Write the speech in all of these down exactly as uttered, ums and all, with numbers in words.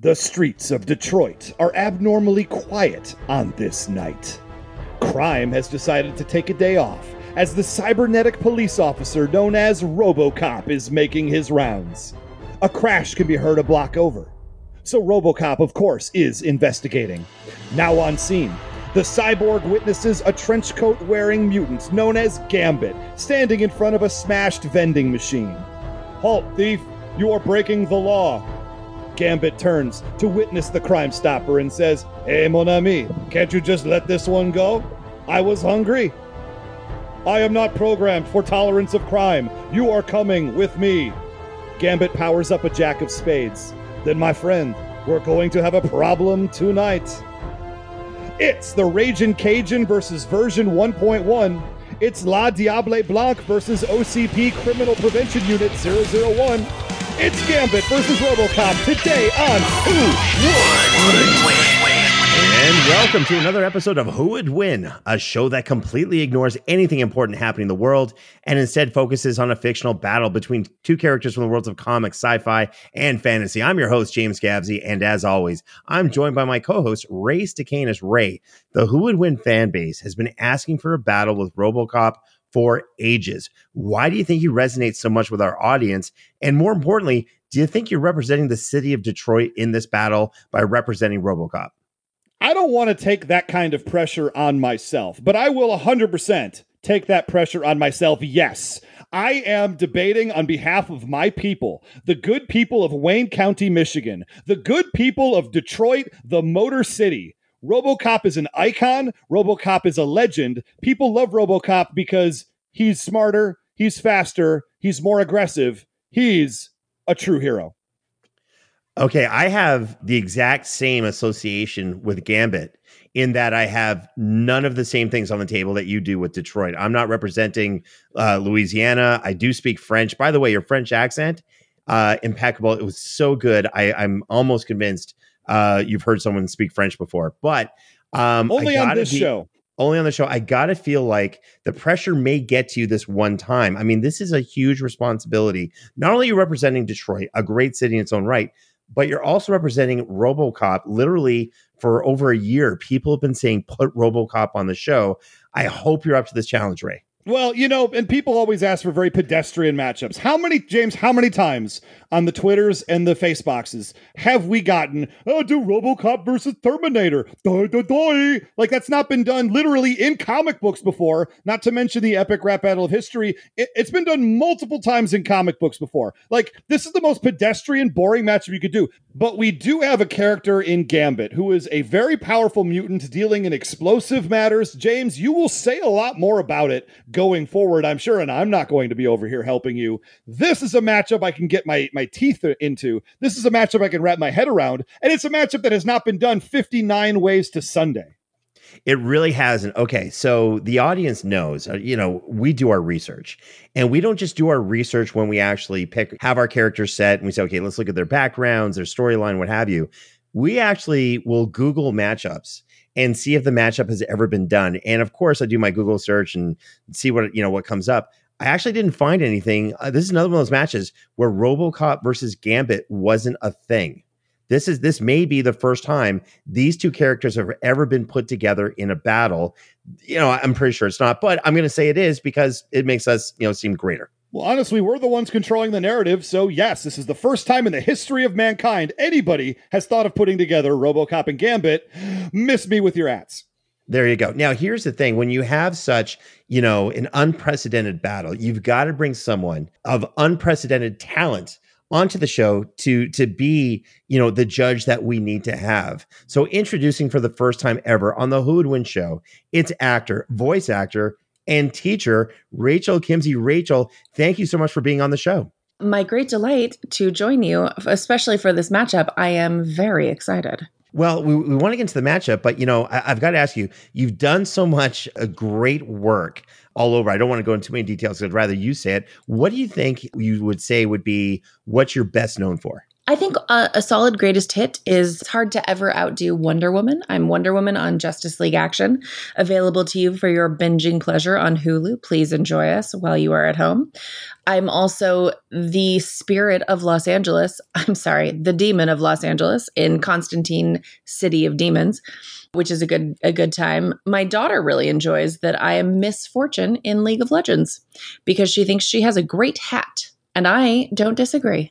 The streets of Detroit are abnormally quiet on this night. Crime has decided to take a day off as the cybernetic police officer known as RoboCop is making his rounds. A crash can be heard a block over, so RoboCop, of course, is investigating. Now on scene, the cyborg witnesses a trench coat wearing mutant known as Gambit standing in front of a smashed vending machine. "Halt, thief! You are breaking the law!" Gambit turns to witness the Crime Stopper and says, "Hey, mon ami, can't you just let this one go? I was hungry." "I am not programmed for tolerance of crime. You are coming with me." Gambit powers up a jack of spades. "Then, my friend, we're going to have a problem tonight." It's the Ragin' Cajun versus version one point one. It's La Diable Blanc versus O C P Criminal Prevention Unit zero zero one. It's Gambit versus RoboCop today on Who Would Win? And welcome to another episode of Who Would Win, a show that completely ignores anything important happening in the world and instead focuses on a fictional battle between two characters from the worlds of comics, sci-fi, and fantasy. I'm your host, James Gavsey, and as always, I'm joined by my co-host, Ray Stacanis. Ray, the Who Would Win fan base has been asking for a battle with RoboCop for ages. Why do you think he resonates so much with our audience? And more importantly, do you think you're representing the city of Detroit in this battle by representing RoboCop? I don't want to take that kind of pressure on myself, but I will one hundred percent take that pressure on myself, yes. I am debating on behalf of my people, the good people of Wayne County, Michigan, the good people of Detroit, the Motor City. RoboCop is an icon. RoboCop is a legend. People love RoboCop because he's smarter, he's faster, he's more aggressive. He's a true hero. Okay, I have the exact same association with Gambit in that I have none of the same things on the table that you do with Detroit. I'm not representing uh, Louisiana. I do speak French. By the way, your French accent, uh, impeccable. It was so good. I, I'm almost convinced uh, you've heard someone speak French before, but um, only on this be, show. Only on the show. I got to feel like the pressure may get to you this one time. I mean, this is a huge responsibility. Not only are you representing Detroit, a great city in its own right, but you're also representing RoboCop. Literally for over a year, people have been saying, put RoboCop on the show. I hope you're up to this challenge, Ray. Well, you know, and people always ask for very pedestrian matchups. How many, James, how many times on the Twitters and the face boxes have we gotten, oh, do RoboCop versus Terminator? Doi, doi, doi. Like, that's not been done literally in comic books before, not to mention the epic rap battle of history. It, it's been done multiple times in comic books before. Like, this is the most pedestrian, boring matchup you could do. But we do have a character in Gambit who is a very powerful mutant dealing in explosive matters. James, you will say a lot more about it going forward, I'm sure, and I'm not going to be over here helping you. This is a matchup I can get my, my teeth into. This is a matchup I can wrap my head around, and it's a matchup that has not been done fifty-nine ways to Sunday. It really hasn't. Okay, so the audience knows, uh, you know, we do our research, and we don't just do our research when we actually pick, have our characters set, and we say, okay, let's look at their backgrounds, their storyline, what have you. We actually will Google matchups and see if the matchup has ever been done. And of course, I do my Google search and see what, you know, what comes up. I actually didn't find anything. Uh, this is another one of those matches where RoboCop versus Gambit wasn't a thing. This is this may be the first time these two characters have ever been put together in a battle. You know, I'm pretty sure it's not, but I'm going to say it is because it makes us, you know, seem greater. Well, honestly, we're the ones controlling the narrative, so yes, this is the first time in the history of mankind anybody has thought of putting together RoboCop and Gambit. Miss me with your ats. There you go. Now, here's the thing. When you have such, you know, an unprecedented battle, you've got to bring someone of unprecedented talent onto the show to to be, you know, the judge that we need to have. So introducing for the first time ever on the Who Would Win show, it's actor, voice actor, and teacher, Rachel Kimsey. Rachel, thank you so much for being on the show. My great delight to join you, especially for this matchup. I am very excited. Well, we, we want to get into the matchup, but, you know, I, I've got to ask you, you've done so much uh, great work all over. I don't want to go into too many details. I'd rather you say it. What do you think you would say would be what you're best known for? I think a, a solid greatest hit is it's hard to ever outdo Wonder Woman. I'm Wonder Woman on Justice League Action, available to you for your binging pleasure on Hulu. Please enjoy us while you are at home. I'm also the spirit of Los Angeles. I'm sorry, the demon of Los Angeles in Constantine City of Demons, which is a good a good time. My daughter really enjoys that I am Miss Fortune in League of Legends because she thinks she has a great hat, and I don't disagree.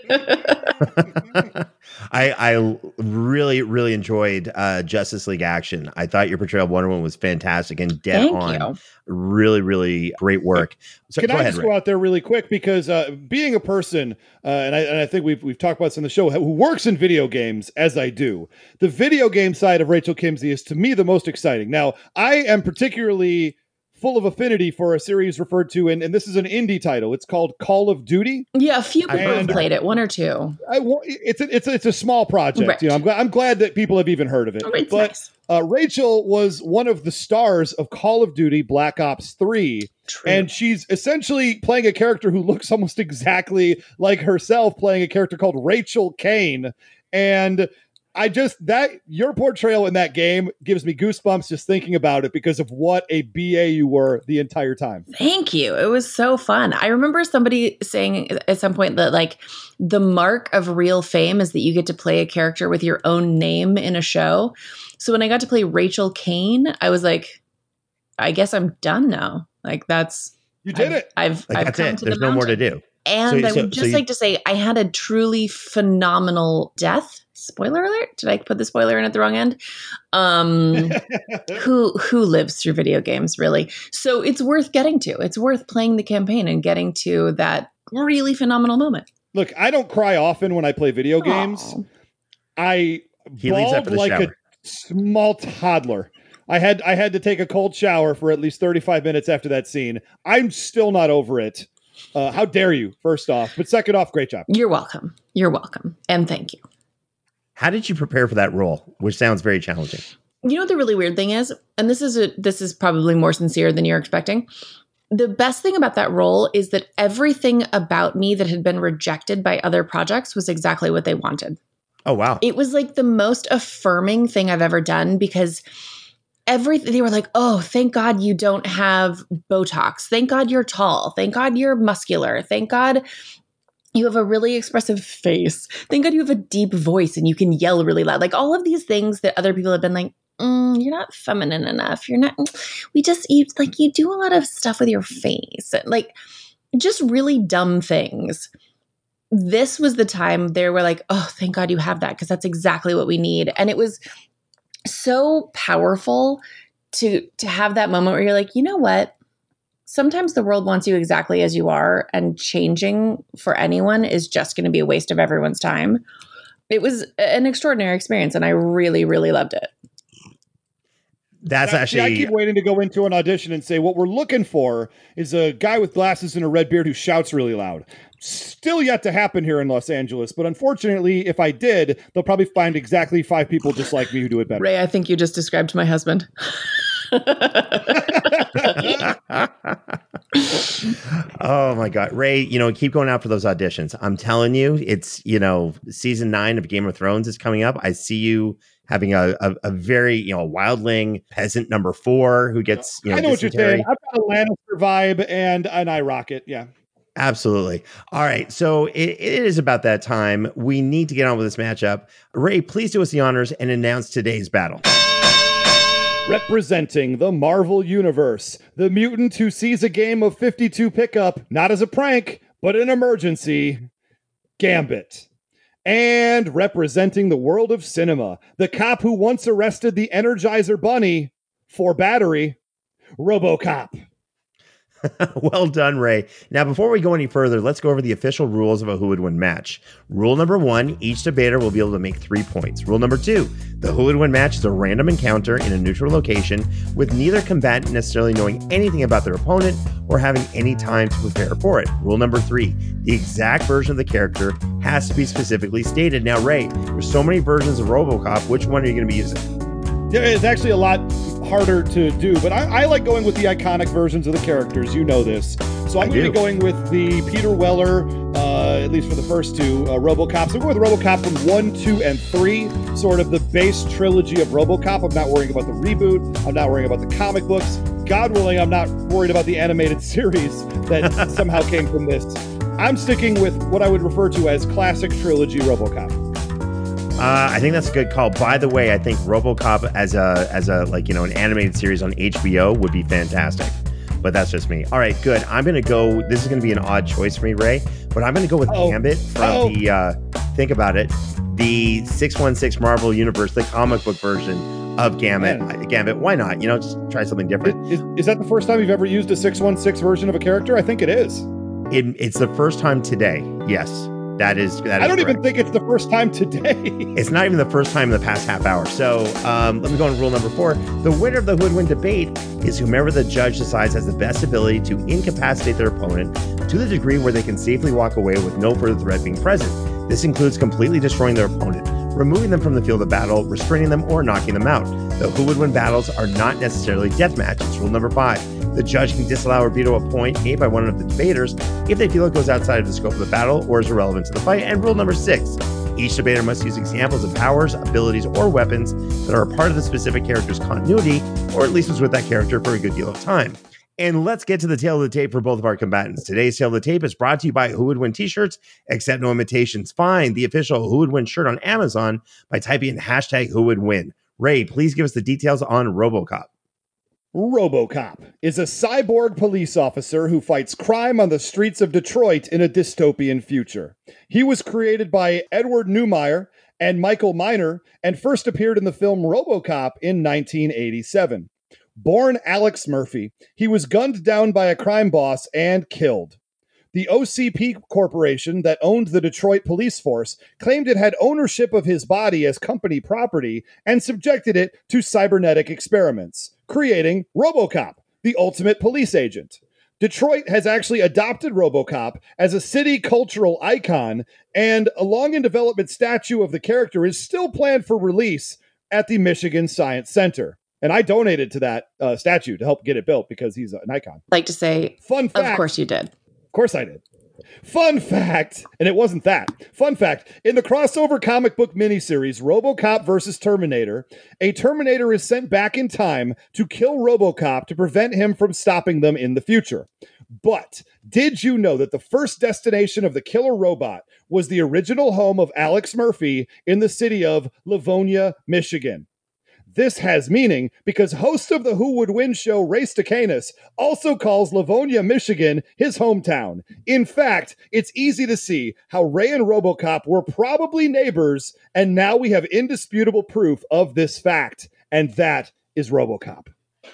I, I really, really enjoyed uh, Justice League Action. I thought your portrayal of Wonder Woman was fantastic and dead Thank on. you. Really, really great work. So, Can go I ahead, just Ray. go out there really quick because uh, being a person, uh, and, I, and I think we've we've talked about this in the show, who works in video games as I do, the video game side of Rachel Kimsey is to me the most exciting. Now, I am particularly full of affinity for a series referred to, and, and this is an indie title. It's called Call of Duty. Yeah, a few people And- have played it, one or two. I, wa- it's a, it's a, it's a small project. Right. You know, I'm glad I'm glad that people have even heard of it. Oh, it's but nice. uh, Rachel was one of the stars of Call of Duty Black Ops three. True. And she's essentially playing a character who looks almost exactly like herself, playing a character called Rachel Kane. And I just, that, your portrayal in that game gives me goosebumps just thinking about it because of what a B A you were the entire time. Thank you. It was so fun. I remember somebody saying at some point that like the mark of real fame is that you get to play a character with your own name in a show. So when I got to play Rachel Kane, I was like, I guess I'm done now. Like that's You did I've, it. I've, Like, I've that's come it. to There's the no more to mountain. do. And So- I so- would so just you- like to say I had a truly phenomenal death. Spoiler alert. Did I put the spoiler in at the wrong end? Um, who who lives through video games, really? So it's worth getting to. It's worth playing the campaign and getting to that really phenomenal moment. Look, I don't cry often when I play video games. Aw. I He leaves bawled after the like shower. a small toddler. I had I had to take a cold shower for at least thirty-five minutes after that scene. I'm still not over it. Uh, how dare you, first off. But second off, great job. You're welcome. You're welcome. And thank you. How did you prepare for that role, which sounds very challenging? You know what the really weird thing is? And this is a, this is probably more sincere than you're expecting. The best thing about that role is that everything about me that had been rejected by other projects was exactly what they wanted. Oh, wow. It was like the most affirming thing I've ever done because everything they were like, oh, thank God you don't have Botox. Thank God you're tall. Thank God you're muscular. Thank God you have a really expressive face. Thank God you have a deep voice and you can yell really loud. Like all of these things that other people have been like, mm, you're not feminine enough. You're not, we just, you like, you do a lot of stuff with your face. Like just really dumb things. This was the time they were like, oh, thank God you have that because that's exactly what we need. And it was so powerful to to have that moment where you're like, you know what? Sometimes the world wants you exactly as you are, and changing for anyone is just going to be a waste of everyone's time. It was an extraordinary experience, and I really, really loved it. That's Now, see, I actually keep waiting to go into an audition and say, what we're looking for is a guy with glasses and a red beard who shouts really loud. Still yet to happen here in Los Angeles, but unfortunately, if I did, they'll probably find exactly five people just like me who do it better. Ray, I think you just described my husband. Oh my God, Ray, you know, keep going out for those auditions. I'm telling you, it's, you know, season nine of Game of Thrones is coming up. I see you having a, a, a very, you know, wildling peasant number four who gets, you know, I know what you're dysentery. saying. I've got a Lannister vibe and, and I rock it. Yeah. Absolutely. All right. So it, it is about that time. We need to get on with this matchup. Ray, please do us the honors and announce today's battle. Representing the Marvel Universe, the mutant who sees a game of fifty-two pickup, not as a prank, but an emergency, Gambit. And representing the world of cinema, the cop who once arrested the Energizer Bunny for battery, RoboCop. Well done, Ray. Now, before we go any further, let's go over the official rules of a Who Would Win match. Rule number one, each debater will be able to make three points. Rule number two, the Who Would Win match is a random encounter in a neutral location with neither combatant necessarily knowing anything about their opponent or having any time to prepare for it. Rule number three, the exact version of the character has to be specifically stated. Now, Ray, there's so many versions of RoboCop. Which one are you going to be using? Yeah, it's actually a lot harder to do, but I, I like going with the iconic versions of the characters. You know this. So I'm I going to do. be going with the Peter Weller uh, at least for the first two uh, RoboCops. So we're with RoboCop from one, two, and three, sort of the base trilogy of RoboCop. I'm not worrying about the reboot. I'm not worrying about the comic books. God willing, I'm not worried about the animated series that somehow came from this. I'm sticking with what I would refer to as classic trilogy RoboCop. Uh, I think that's a good call. By the way, I think RoboCop as a as a like you know an animated series on H B O would be fantastic. But that's just me. All right, good. I'm gonna go. This is gonna be an odd choice for me, Ray. But I'm gonna go with oh. Gambit from oh. the. Uh, think about it, the six one six Marvel Universe, the comic book version of Gambit. Man. Gambit. Why not? You know, just try something different. Is, is that the first time you've ever used a six one six version of a character? I think it is. It, it's the first time today. Yes. That is, that is I don't correct. even think it's the first time today. It's not even the first time in the past half hour. So um, let me go on to rule number four. The winner of the Who Would Win debate is whomever the judge decides has the best ability to incapacitate their opponent to the degree where they can safely walk away with no further threat being present. This includes completely destroying their opponent, removing them from the field of battle, restraining them, or knocking them out. The Who Would Win battles are not necessarily death matches. Rule number five. The judge can disallow or veto a point made by one of the debaters if they feel it goes outside of the scope of the battle or is irrelevant to the fight. And rule number six, each debater must use examples of powers, abilities, or weapons that are a part of the specific character's continuity, or at least was with that character for a good deal of time. And let's get to the tail of the tape for both of our combatants. Today's tail of the tape is brought to you by Who Would Win t-shirts, accept no imitations. Find the official Who Would Win shirt on Amazon by typing in hashtag Who Would Win. Ray, please give us the details on RoboCop. RoboCop is a cyborg police officer who fights crime on the streets of Detroit in a dystopian future. He was created by Edward Neumeier and Michael Miner and first appeared in the film RoboCop in nineteen eighty-seven. Born Alex Murphy, he was gunned down by a crime boss and killed. The O C P Corporation that owned the Detroit police force claimed it had ownership of his body as company property and subjected it to cybernetic experiments, creating RoboCop, the ultimate police agent. Detroit has actually adopted RoboCop as a city cultural icon, and a long-in-development statue of the character is still planned for release at the Michigan Science Center. And I donated to that uh, statue to help get it built because he's an icon. I'd like to say, fun fact. Of course you did. Of course I did. Fun fact, and it wasn't that. Fun fact, in the crossover comic book miniseries, RoboCop versus Terminator, a Terminator is sent back in time to kill RoboCop to prevent him from stopping them in the future. But did you know that the first destination of the killer robot was the original home of Alex Murphy in the city of Livonia, Michigan? This has meaning because host of the Who Would Win show, Ray Stacanis, also calls Livonia, Michigan, his hometown. In fact, it's easy to see how Ray and RoboCop were probably neighbors, and now we have indisputable proof of this fact, and that is RoboCop.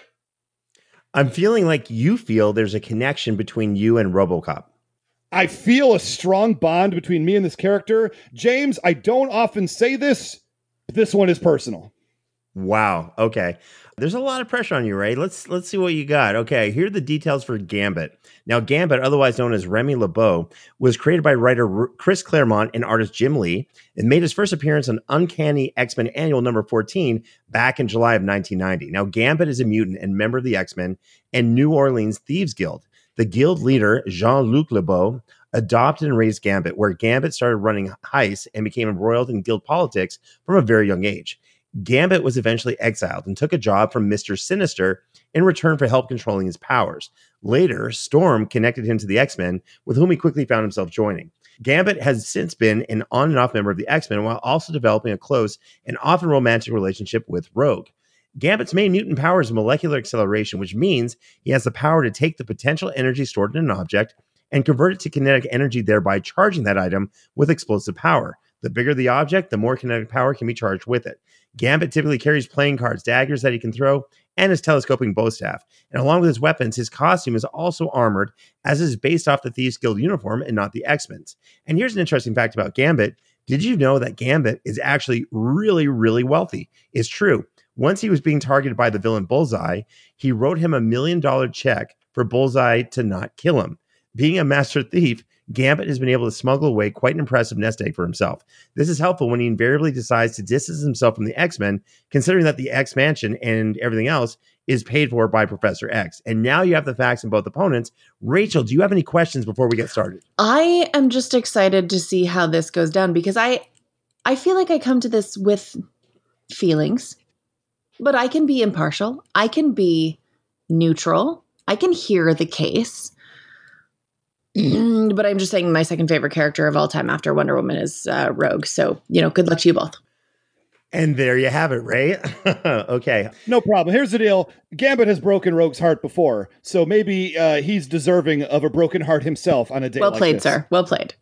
I'm feeling like you feel there's a connection between you and RoboCop. I feel a strong bond between me and this character. James, I don't often say this, but this one is personal. Wow. Okay. There's a lot of pressure on you, Ray. Let's let's see what you got. Okay, here are the details for Gambit. Now, Gambit, otherwise known as Remy LeBeau, was created by writer Chris Claremont and artist Jim Lee and made his first appearance on Uncanny X-Men Annual number fourteen back in July of nineteen ninety. Now, Gambit is a mutant and member of the X-Men and New Orleans Thieves Guild. The guild leader, Jean-Luc LeBeau, adopted and raised Gambit, where Gambit started running heists and became embroiled in guild politics from a very young age. Gambit was eventually exiled and took a job from Mister Sinister in return for help controlling his powers. Later, Storm connected him to the X-Men, with whom he quickly found himself joining. Gambit has since been an on and off member of the X-Men while also developing a close and often romantic relationship with Rogue. Gambit's main mutant power is molecular acceleration, which means he has the power to take the potential energy stored in an object and convert it to kinetic energy, thereby charging that item with explosive power. The bigger the object, the more kinetic power can be charged with it. Gambit typically carries playing cards, daggers that he can throw, and his telescoping bow staff. And along with his weapons, his costume is also armored, as is based off the Thieves Guild uniform and not the X-Men's. And here's an interesting fact about Gambit. Did you know that Gambit is actually really, really wealthy? It's true. Once he was being targeted by the villain Bullseye, he wrote him a million dollar check for Bullseye to not kill him. Being a master thief, Gambit has been able to smuggle away quite an impressive nest egg for himself. This is helpful when he invariably decides to distance himself from the X-Men, considering that the X-Mansion and everything else is paid for by Professor X. And now you have the facts in both opponents. Rachel, do you have any questions before we get started? I am just excited to see how this goes down because I I feel like I come to this with feelings, but I can be impartial. I can be neutral. I can hear the case. But I'm just saying my second favorite character of all time after Wonder Woman is uh, Rogue. So, you know, good luck to you both. And there you have it, Ray. Okay. No problem. Here's the deal. Gambit has broken Rogue's heart before, so maybe uh, he's deserving of a broken heart himself on a day well like played, this. sir. Well played.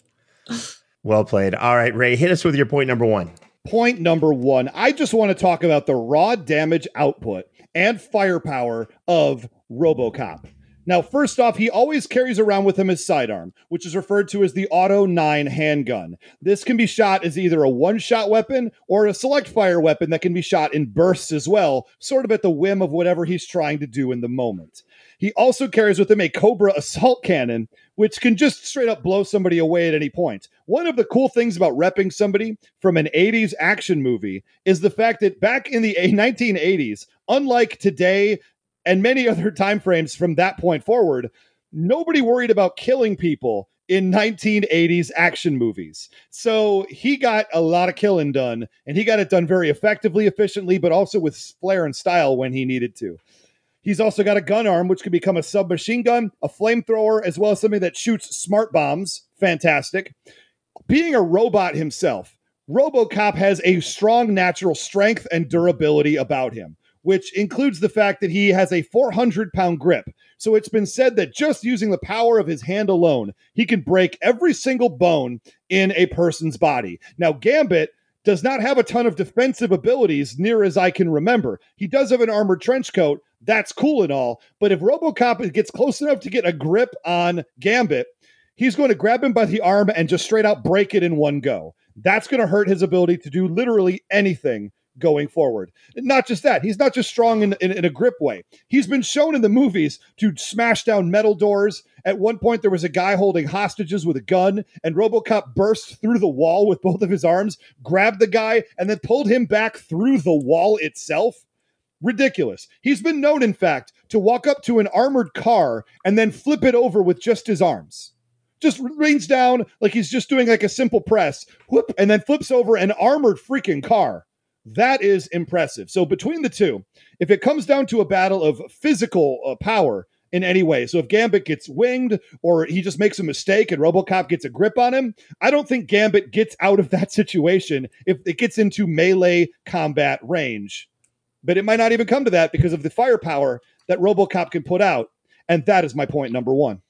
Well played. All right, Ray, hit us with your point number one. Point number one. I just want to talk about the raw damage output and firepower of RoboCop. Now, first off, he always carries around with him his sidearm, which is referred to as the Auto nine handgun. This can be shot as either a one-shot weapon or a select fire weapon that can be shot in bursts as well, sort of at the whim of whatever he's trying to do in the moment. He also carries with him a Cobra assault cannon, which can just straight up blow somebody away at any point. One of the cool things about repping somebody from an eighties action movie is the fact that back in the nineteen eighties, unlike today, and many other time frames from that point forward, nobody worried about killing people in nineteen eighties action movies. So he got a lot of killing done, and he got it done very effectively, efficiently, but also with flair and style when he needed to. He's also got a gun arm, which can become a submachine gun, a flamethrower, as well as something that shoots smart bombs. Fantastic. Being a robot himself, RoboCop has a strong natural strength and durability about him, which includes the fact that he has a four hundred pound grip. So it's been said that just using the power of his hand alone, he can break every single bone in a person's body. Now, Gambit does not have a ton of defensive abilities near as I can remember. He does have an armored trench coat. That's cool and all. But if RoboCop gets close enough to get a grip on Gambit, he's going to grab him by the arm and just straight out break it in one go. That's going to hurt his ability to do literally anything going forward. Not just that, he's not just strong in, in, in a grip way. He's been shown in the movies to smash down metal doors. At one point, there was a guy holding hostages with a gun, and RoboCop burst through the wall with both of his arms, grabbed the guy, and then pulled him back through the wall itself. Ridiculous. He's been known, in fact, to walk up to an armored car and then flip it over with just his arms. Just leans down like he's just doing like a simple press, whoop, and then flips over an armored freaking car. That is impressive. So between the two, if it comes down to a battle of physical uh, power in any way, so if Gambit gets winged or he just makes a mistake and RoboCop gets a grip on him, I don't think Gambit gets out of that situation if it gets into melee combat range. But it might not even come to that because of the firepower that RoboCop can put out. And that is my point number one.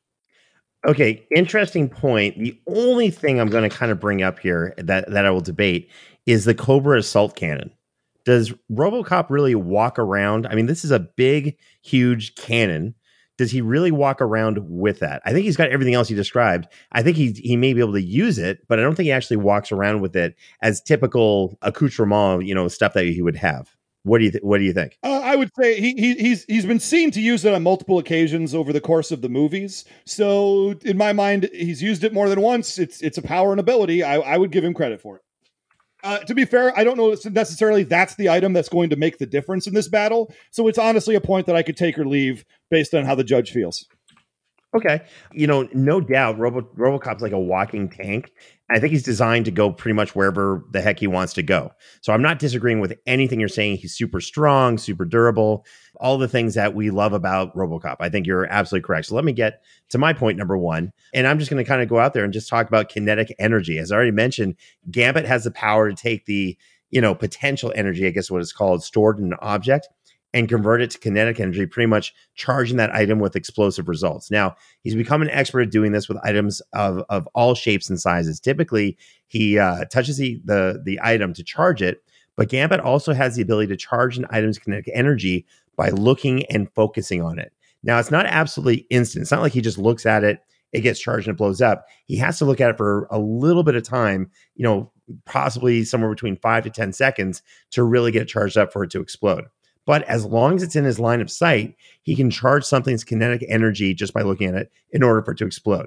Okay, interesting point. The only thing I'm going to kind of bring up here that, that I will debate is the Cobra assault cannon. Does RoboCop really walk around? I mean, this is a big, huge cannon. Does he really walk around with that? I think he's got everything else you described. I think he he may be able to use it, but I don't think he actually walks around with it as typical accoutrement, you know, stuff that he would have. What do you th- What do you think? Uh, I would say he, he he's he's been seen to use it on multiple occasions over the course of the movies. So in my mind, he's used it more than once. It's it's a power and ability. I, I would give him credit for it. Uh, to be fair, I don't know if necessarily that's the item that's going to make the difference in this battle. So it's honestly a point that I could take or leave based on how the judge feels. Okay. You know, no doubt Robo RoboCop's like a walking tank. I think he's designed to go pretty much wherever the heck he wants to go. So I'm not disagreeing with anything you're saying. He's super strong, super durable, all the things that we love about RoboCop. I think you're absolutely correct. So let me get to my point number one. And I'm just going to kind of go out there and just talk about kinetic energy. As I already mentioned, Gambit has the power to take the, you know, potential energy, I guess what it's called, stored in an object, and convert it to kinetic energy, pretty much charging that item with explosive results. Now, he's become an expert at doing this with items of, of all shapes and sizes. Typically, he uh, touches the, the, the item to charge it, but Gambit also has the ability to charge an item's kinetic energy by looking and focusing on it. Now, it's not absolutely instant. It's not like he just looks at it, it gets charged and it blows up. He has to look at it for a little bit of time, you know, possibly somewhere between five to ten seconds to really get charged up for it to explode. But as long as it's in his line of sight, he can charge something's kinetic energy just by looking at it in order for it to explode.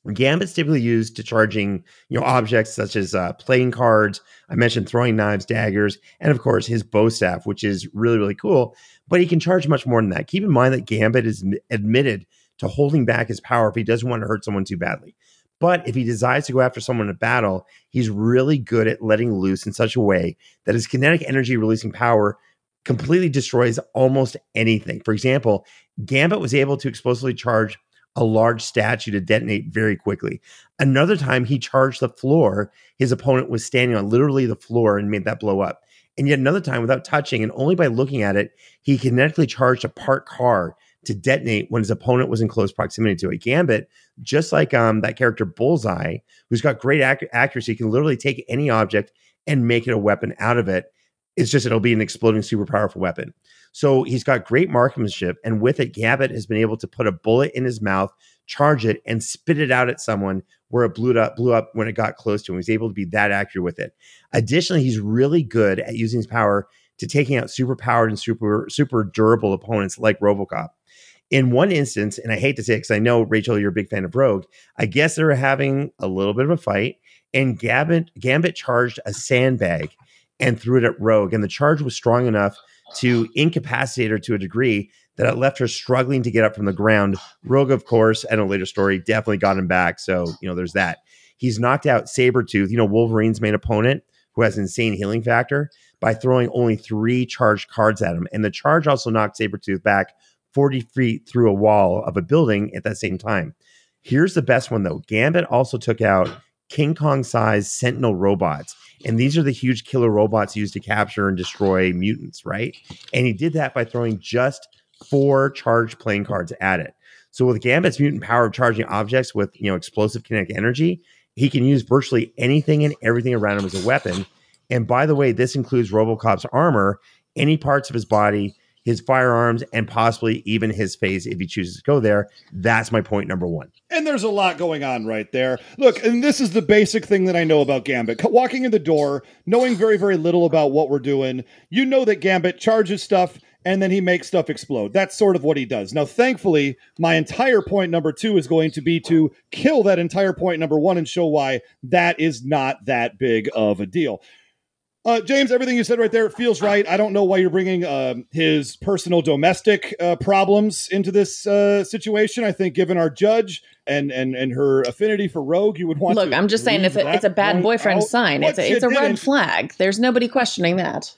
Gambit's typically used to charging, you know, objects such as uh, playing cards. I mentioned throwing knives, daggers, and of course his bow staff, which is really, really cool. But he can charge much more than that. Keep in mind that Gambit is m- admitted to holding back his power if he doesn't want to hurt someone too badly. But if he decides to go after someone in a battle, he's really good at letting loose in such a way that his kinetic energy releasing power completely destroys almost anything. For example, Gambit was able to explosively charge a large statue to detonate very quickly. Another time he charged the floor his opponent was standing on, literally the floor, and made that blow up. And yet another time, without touching and only by looking at it, he kinetically charged a parked car to detonate when his opponent was in close proximity to it. Gambit, just like um, that character Bullseye, who's got great ac- accuracy, can literally take any object and make it a weapon out of it. It's just it'll be an exploding, super powerful weapon. So he's got great marksmanship, and with it, Gambit has been able to put a bullet in his mouth, charge it, and spit it out at someone where it blew up, blew up when it got close to him. He's able to be that accurate with it. Additionally, he's really good at using his power to taking out super powered and super, super durable opponents like RoboCop. In one instance, and I hate to say it because I know, Rachel, you're a big fan of Rogue, I guess they were having a little bit of a fight, and Gambit, Gambit charged a sandbag and threw it at Rogue, and the charge was strong enough to incapacitate her to a degree that it left her struggling to get up from the ground. Rogue, of course, and a later story, definitely got him back. So, you know, there's that. He's knocked out Sabretooth, you know, Wolverine's main opponent, who has an insane healing factor, by throwing only three charged cards at him. And the charge also knocked Sabretooth back forty feet through a wall of a building at that same time. Here's the best one, though. Gambit also took out King Kong-sized Sentinel robots. And these are the huge killer robots used to capture and destroy mutants, right? And he did that by throwing just four charged playing cards at it. So with Gambit's mutant power of charging objects with, you know, explosive kinetic energy, he can use virtually anything and everything around him as a weapon. And by the way, this includes RoboCop's armor, any parts of his body, his firearms, and possibly even his face if he chooses to go there. That's my point number one. And there's a lot going on right there. Look, and this is the basic thing that I know about Gambit. Walking in the door, knowing very, very little about what we're doing, you know that Gambit charges stuff and then he makes stuff explode. That's sort of what he does. Now, thankfully, my entire point number two is going to be to kill that entire point number one and show why that is not that big of a deal. Uh, James, everything you said right there feels right. I don't know why you're bringing uh, his personal domestic uh, problems into this uh, situation. I think given our judge and and and her affinity for Rogue, you would want Look, to I'm just saying if it, it's a bad boyfriend out. sign, What it's a, it's a red didn't. flag. There's nobody questioning that.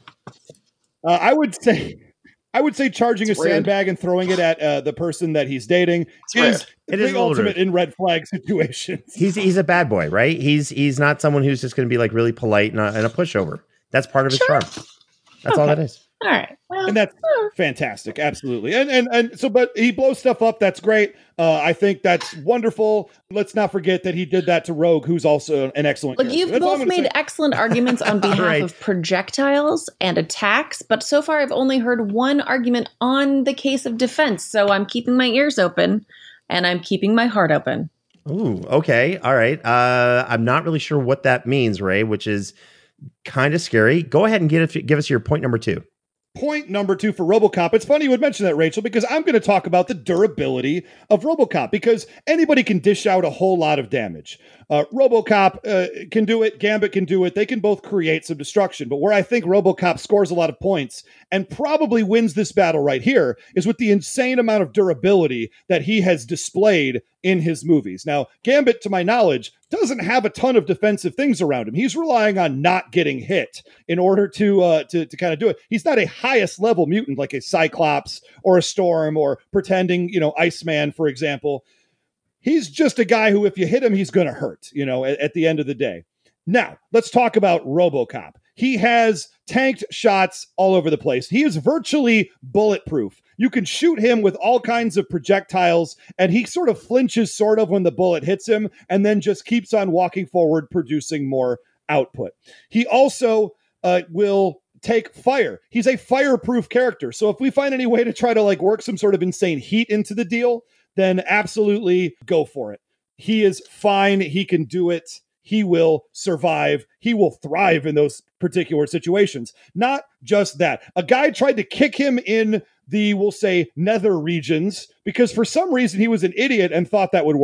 Uh, I would say... I would say charging It's a rude. sandbag and throwing it at uh, the person that he's dating is It the is a little ultimate rude. in red flag situations. He's he's a bad boy, right? He's he's not someone who's just going to be like really polite and a, and a pushover. That's part of his Sure. charm. That's all Okay. that is. All right. Well, And that's fantastic. Absolutely. And, and, and so, but he blows stuff up. That's great. Uh, I think that's wonderful. Let's not forget that he did that to Rogue, who's also an excellent look, character. you've That's all I'm both gonna made say. excellent arguments on behalf Right. of projectiles and attacks, but so far I've only heard one argument on the case of defense. So I'm keeping my ears open and I'm keeping my heart open. Ooh, okay. All right. Uh, I'm not really sure what that means, Ray, which is kind of scary. Go ahead and give, give us your point number two. Point number two for RoboCop. It's funny you would mention that, Rachel, because I'm going to talk about the durability of RoboCop, because anybody can dish out a whole lot of damage. Uh, RoboCop uh, can do it. Gambit can do it. They can both create some destruction. But where I think RoboCop scores a lot of points and probably wins this battle right here is with the insane amount of durability that he has displayed in his movies. Now, Gambit, to my knowledge, doesn't have a ton of defensive things around him. He's relying on not getting hit in order to uh, to, to kind of do it. He's not a highest level mutant like a Cyclops or a Storm or pretending, you know, Iceman, for example. He's just a guy who, if you hit him, he's going to hurt, you know, at, at the end of the day. Now, let's talk about RoboCop. He has tanked shots all over the place. He is virtually bulletproof. You can shoot him with all kinds of projectiles, and he sort of flinches sort of when the bullet hits him, and then just keeps on walking forward, producing more output. He also uh, will take fire. He's a fireproof character. So if we find any way to try to like work some sort of insane heat into the deal, then absolutely go for it. He is fine. He can do it. He will survive. He will thrive in those particular situations. Not just that. A guy tried to kick him in the, we'll say, nether regions because for some reason he was an idiot and thought that would work.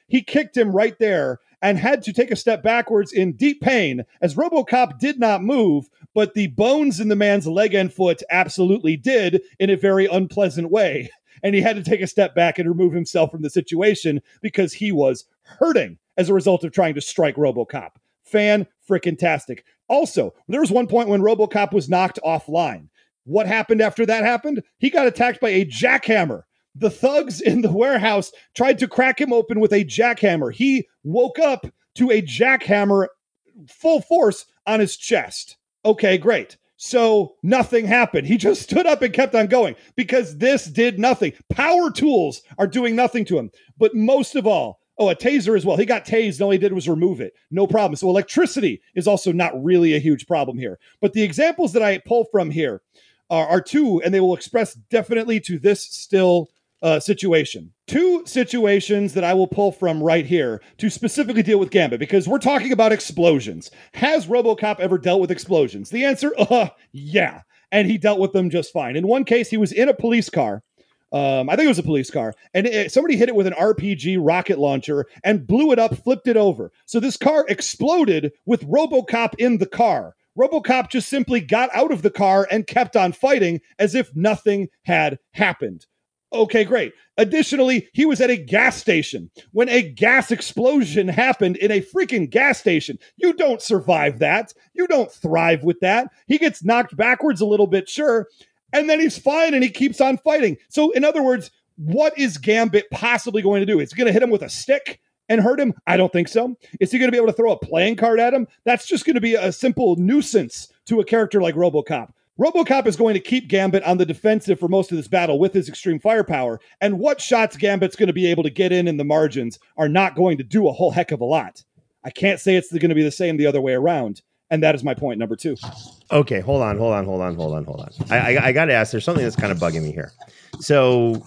he kicked him right there and had to take a step backwards in deep pain as RoboCop did not move, but the bones in the man's leg and foot absolutely did in a very unpleasant way. And he had to take a step back and remove himself from the situation because he was hurting as a result of trying to strike RoboCop. Fan-frickin-tastic. Also, there was one point when RoboCop was knocked offline. What happened after that happened? He got attacked by a jackhammer. The thugs in the warehouse tried to crack him open with a jackhammer. He woke up to a jackhammer full force on his chest. Okay, great. So nothing happened. He just stood up and kept on going because this did nothing. Power tools are doing nothing to him. But most of all, oh, a taser as well. He got tased. And all he did was remove it. No problem. So electricity is also not really a huge problem here. But the examples that I pull from here are, are two, and they will express definitely to this still uh, situation. Two situations that I will pull from right here to specifically deal with Gambit, because we're talking about explosions. Has RoboCop ever dealt with explosions? The answer, uh, yeah. And he dealt with them just fine. In one case, he was in a police car. Um, I think it was a police car, and it, somebody hit it with an R P G rocket launcher and blew it up, flipped it over. So this car exploded with RoboCop in the car. RoboCop just simply got out of the car and kept on fighting as if nothing had happened. Okay, great. Additionally, he was at a gas station when a gas explosion happened in a freaking gas station. You don't survive that. You don't thrive with that. He gets knocked backwards a little bit, sure, and then he's fine and he keeps on fighting. So in other words, what is Gambit possibly going to do? Is he going to hit him with a stick and hurt him? I don't think so. Is he going to be able to throw a playing card at him? That's just going to be a simple nuisance to a character like RoboCop. RoboCop is going to keep Gambit on the defensive for most of this battle with his extreme firepower, and what shots Gambit's going to be able to get in in the margins are not going to do a whole heck of a lot. I can't say it's going to be the same the other way around, and that is my point number two. Okay, hold on, hold on, hold on, hold on, hold on. I, I, I got to ask, there's something that's kind of bugging me here. So,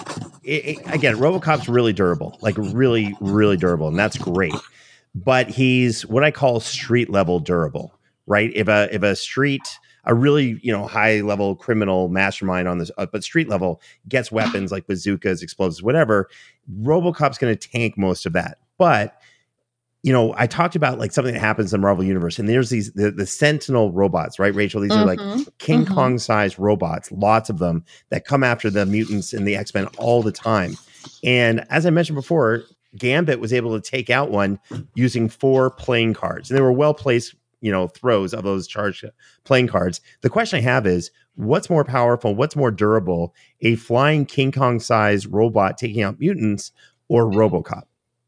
it, it, again, RoboCop's really durable, like really, really durable, and that's great. But he's what I call street level durable, right? If a if a street a really, you know, high level criminal mastermind on this, uh, but street level gets weapons like bazookas, explosives, whatever, RoboCop's going to tank most of that. But, you know, I talked about like something that happens in the Marvel Universe, and there's these, the, the Sentinel robots, right, Rachel? These mm-hmm. are like King mm-hmm. Kong sized robots, lots of them that come after the mutants and the X-Men all the time. And as I mentioned before, Gambit was able to take out one using four playing cards, and they were well placed, you know, throws of those charged playing cards. The question I have is, what's more powerful? What's more durable? A flying King Kong sized robot taking out mutants or RoboCop?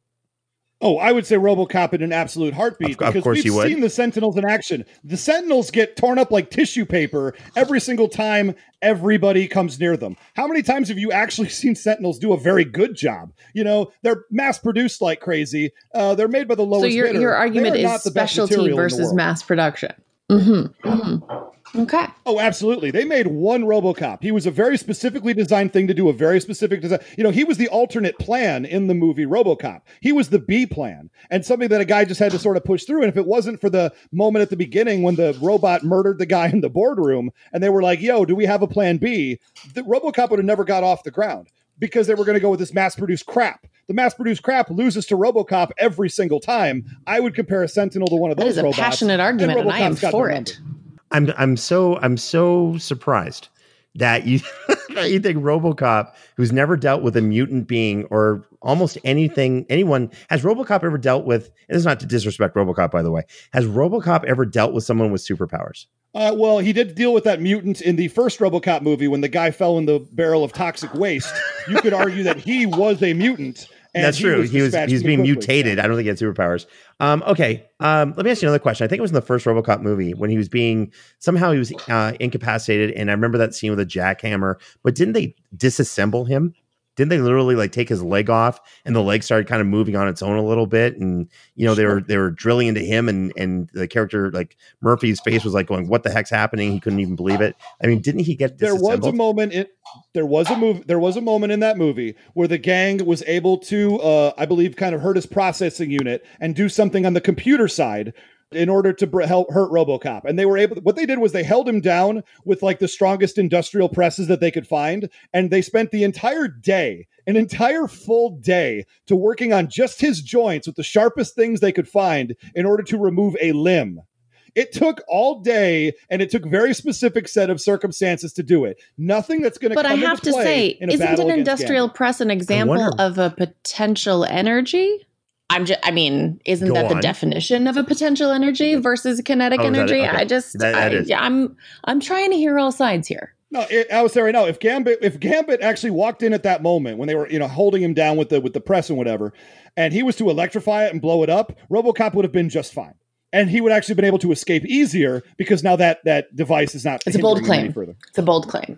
Oh, I would say RoboCop in an absolute heartbeat, of, because of course we've you would. seen the Sentinels in action. The Sentinels get torn up like tissue paper every single time everybody comes near them. How many times have you actually seen Sentinels do a very good job? You know, they're mass-produced like crazy. Uh, they're made by the lowest So your, bidder. your argument is specialty versus mass production. Mm-hmm. Mm-hmm. Okay. Oh, absolutely. They made one RoboCop. He was a very specifically designed thing to do a very specific design. You know, he was the alternate plan in the movie RoboCop. He was the B plan, and something that a guy just had to sort of push through. And if it wasn't for the moment at the beginning when the robot murdered the guy in the boardroom and they were like, yo, do we have a plan B? The RoboCop would have never got off the ground, because they were going to go with this mass-produced crap. The mass-produced crap loses to RoboCop every single time. I would compare a Sentinel to one of those robots. That is a robots, passionate argument, and, and I am for it. Number. I'm I'm so I'm so surprised that you that you think RoboCop, who's never dealt with a mutant being or almost anything, anyone has RoboCop ever dealt with? And this is not to disrespect RoboCop, by the way. Has RoboCop ever dealt with someone with superpowers? Uh, well, he did deal with that mutant in the first RoboCop movie when the guy fell in the barrel of toxic waste. You could argue that he was a mutant. And That's he true. Was he was he's being quickly. mutated. I don't think he had superpowers. Um, okay. Um, let me ask you another question. I think it was in the first RoboCop movie when he was being somehow he was uh, incapacitated, and I remember that scene with a jackhammer. But didn't they disassemble him? Didn't they literally like take his leg off, and the leg started kind of moving on its own a little bit? And you know, they were they were drilling into him, and and the character like Murphy's face was like going, "What the heck's happening?" He couldn't even believe it. I mean, didn't he get there disassembled? was a moment in there was a move there was a moment in that movie where the gang was able to, uh, I believe, kind of hurt his processing unit and do something on the computer side in order to br- help hurt RoboCop. And they were able, what they did was they held him down with like the strongest industrial presses that they could find. And they spent the entire day, an entire full day, to working on just his joints with the sharpest things they could find in order to remove a limb. It took all day, and it took a very specific set of circumstances to do it. Nothing that's going to come into play. But I have to say, isn't an industrial press an example wonder- of a potential energy? I'm just, I mean, isn't Go that the on. definition of a potential energy versus kinetic Oh, is that it? energy? Okay. I just, That- that I, is. yeah, I'm, I'm trying to hear all sides here. No, it, I was saying right now, if Gambit, if Gambit actually walked in at that moment when they were, you know, holding him down with the with the press and whatever, and he was to electrify it and blow it up, RoboCop would have been just fine, and he would actually been able to escape easier because now that that device is not. It's a bold hindering him any claim. further. It's a bold claim.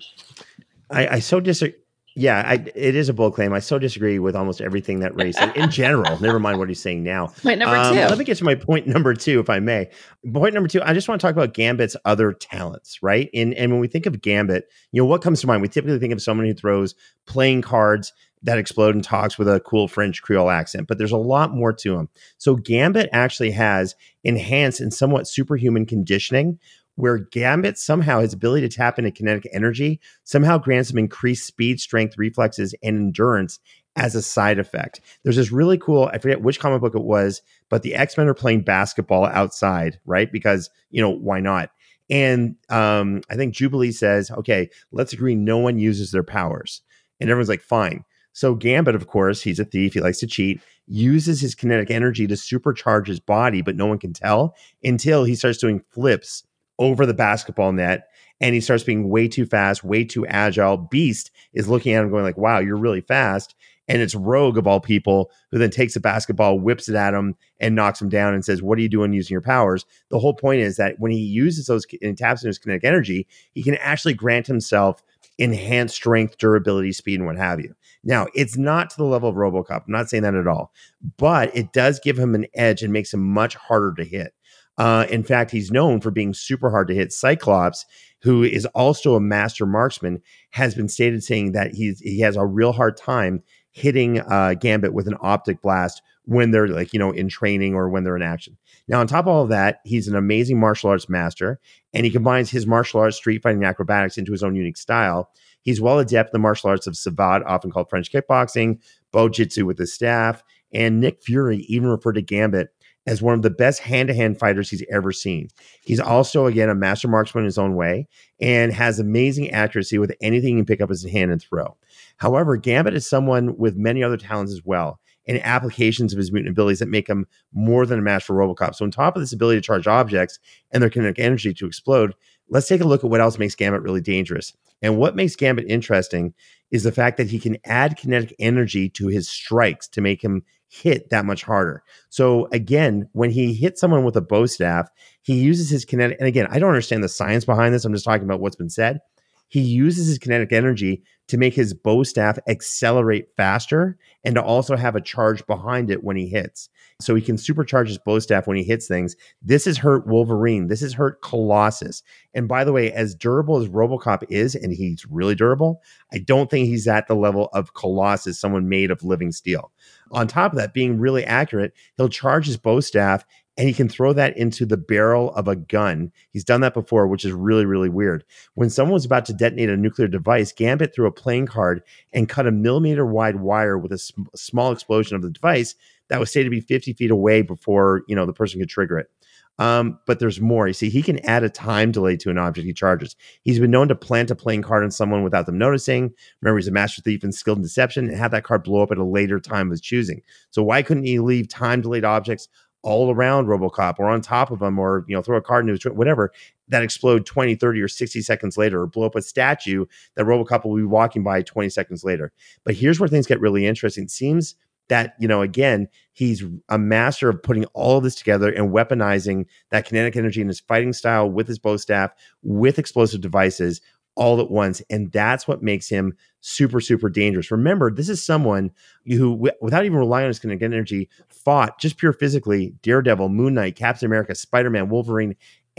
I, I so disagree. Yeah, I, it is a bold claim. I so disagree with almost everything that Ray said in general. Never mind what he's saying now. Point number Um, two. Let me get to my point number two, if I may. Point number two, I just want to talk about Gambit's other talents, right? And, and when we think of Gambit, you know, what comes to mind? We typically think of someone who throws playing cards that explode and talks with a cool French Creole accent, but there's a lot more to him. So Gambit actually has enhanced and somewhat superhuman conditioning, where Gambit somehow his ability to tap into kinetic energy somehow grants him increased speed, strength, reflexes, and endurance as a side effect. There's this really cool, I forget which comic book it was, but the X-Men are playing basketball outside, right? Because, you know, why not? And um, I think Jubilee says, okay, let's agree no one uses their powers. And everyone's like, fine. So Gambit, of course, he's a thief. He likes to cheat, uses his kinetic energy to supercharge his body, but no one can tell until he starts doing flips over the basketball net, and he starts being way too fast, way too agile. Beast is looking at him going like, wow, you're really fast. And it's Rogue, of all people, who then takes a basketball, whips it at him, and knocks him down and says, what are you doing using your powers? The whole point is that when he uses those and taps into his kinetic energy, he can actually grant himself enhanced strength, durability, speed, and what have you. Now, it's not to the level of RoboCop. I'm not saying that at all. But it does give him an edge and makes him much harder to hit. Uh, in fact, he's known for being super hard to hit. Cyclops, who is also a master marksman, has been stated saying that he's he has a real hard time hitting uh, Gambit with an optic blast when they're like, you know, in training or when they're in action. Now, on top of all of that, he's an amazing martial arts master, and he combines his martial arts, street fighting, and acrobatics into his own unique style. He's well adept in the martial arts of Savate, often called French kickboxing, Bojitsu with his staff, and Nick Fury even referred to Gambit as one of the best hand-to-hand fighters he's ever seen. He's also, again, a master marksman in his own way and has amazing accuracy with anything he can pick up as a hand and throw. However, Gambit is someone with many other talents as well and applications of his mutant abilities that make him more than a match for RoboCop. So on top of this ability to charge objects and their kinetic energy to explode, let's take a look at what else makes Gambit really dangerous. And what makes Gambit interesting is the fact that he can add kinetic energy to his strikes to make him hit that much harder. So again, when he hits someone with a bow staff, he uses his kinetic, and again, I don't understand the science behind this. I'm just talking about what's been said. He uses his kinetic energy to make his bow staff accelerate faster and to also have a charge behind it when he hits. So he can supercharge his bow staff when he hits things. This has hurt Wolverine. This has hurt Colossus. And by the way, as durable as RoboCop is, and he's really durable, I don't think he's at the level of Colossus, someone made of living steel. On top of that, being really accurate, he'll charge his bow staff and he can throw that into the barrel of a gun. He's done that before, which is really, really weird. When someone was about to detonate a nuclear device, Gambit threw a playing card and cut a millimeter wide wire with a sm- small explosion of the device that was stated to be fifty feet away before, you know, the person could trigger it. Um, but there's more. You see, he can add a time delay to an object he charges. He's been known to plant a playing card on someone without them noticing. Remember, he's a master thief and skilled in deception, and have that card blow up at a later time of his choosing. So why couldn't he leave time delayed objects all around RoboCop or on top of him, or, you know, throw a card into his, whatever, that explode twenty, thirty, or sixty seconds later, or blow up a statue that RoboCop will be walking by twenty seconds later? But here's where things get really interesting. It seems that, you know, again, he's a master of putting all of this together and weaponizing that kinetic energy in his fighting style with his bow staff, with explosive devices all at once. And that's what makes him super, super dangerous. Remember, this is someone who, w- without even relying on his kinetic energy, fought just pure physically Daredevil, Moon Knight, Captain America, Spider-Man, Wolverine,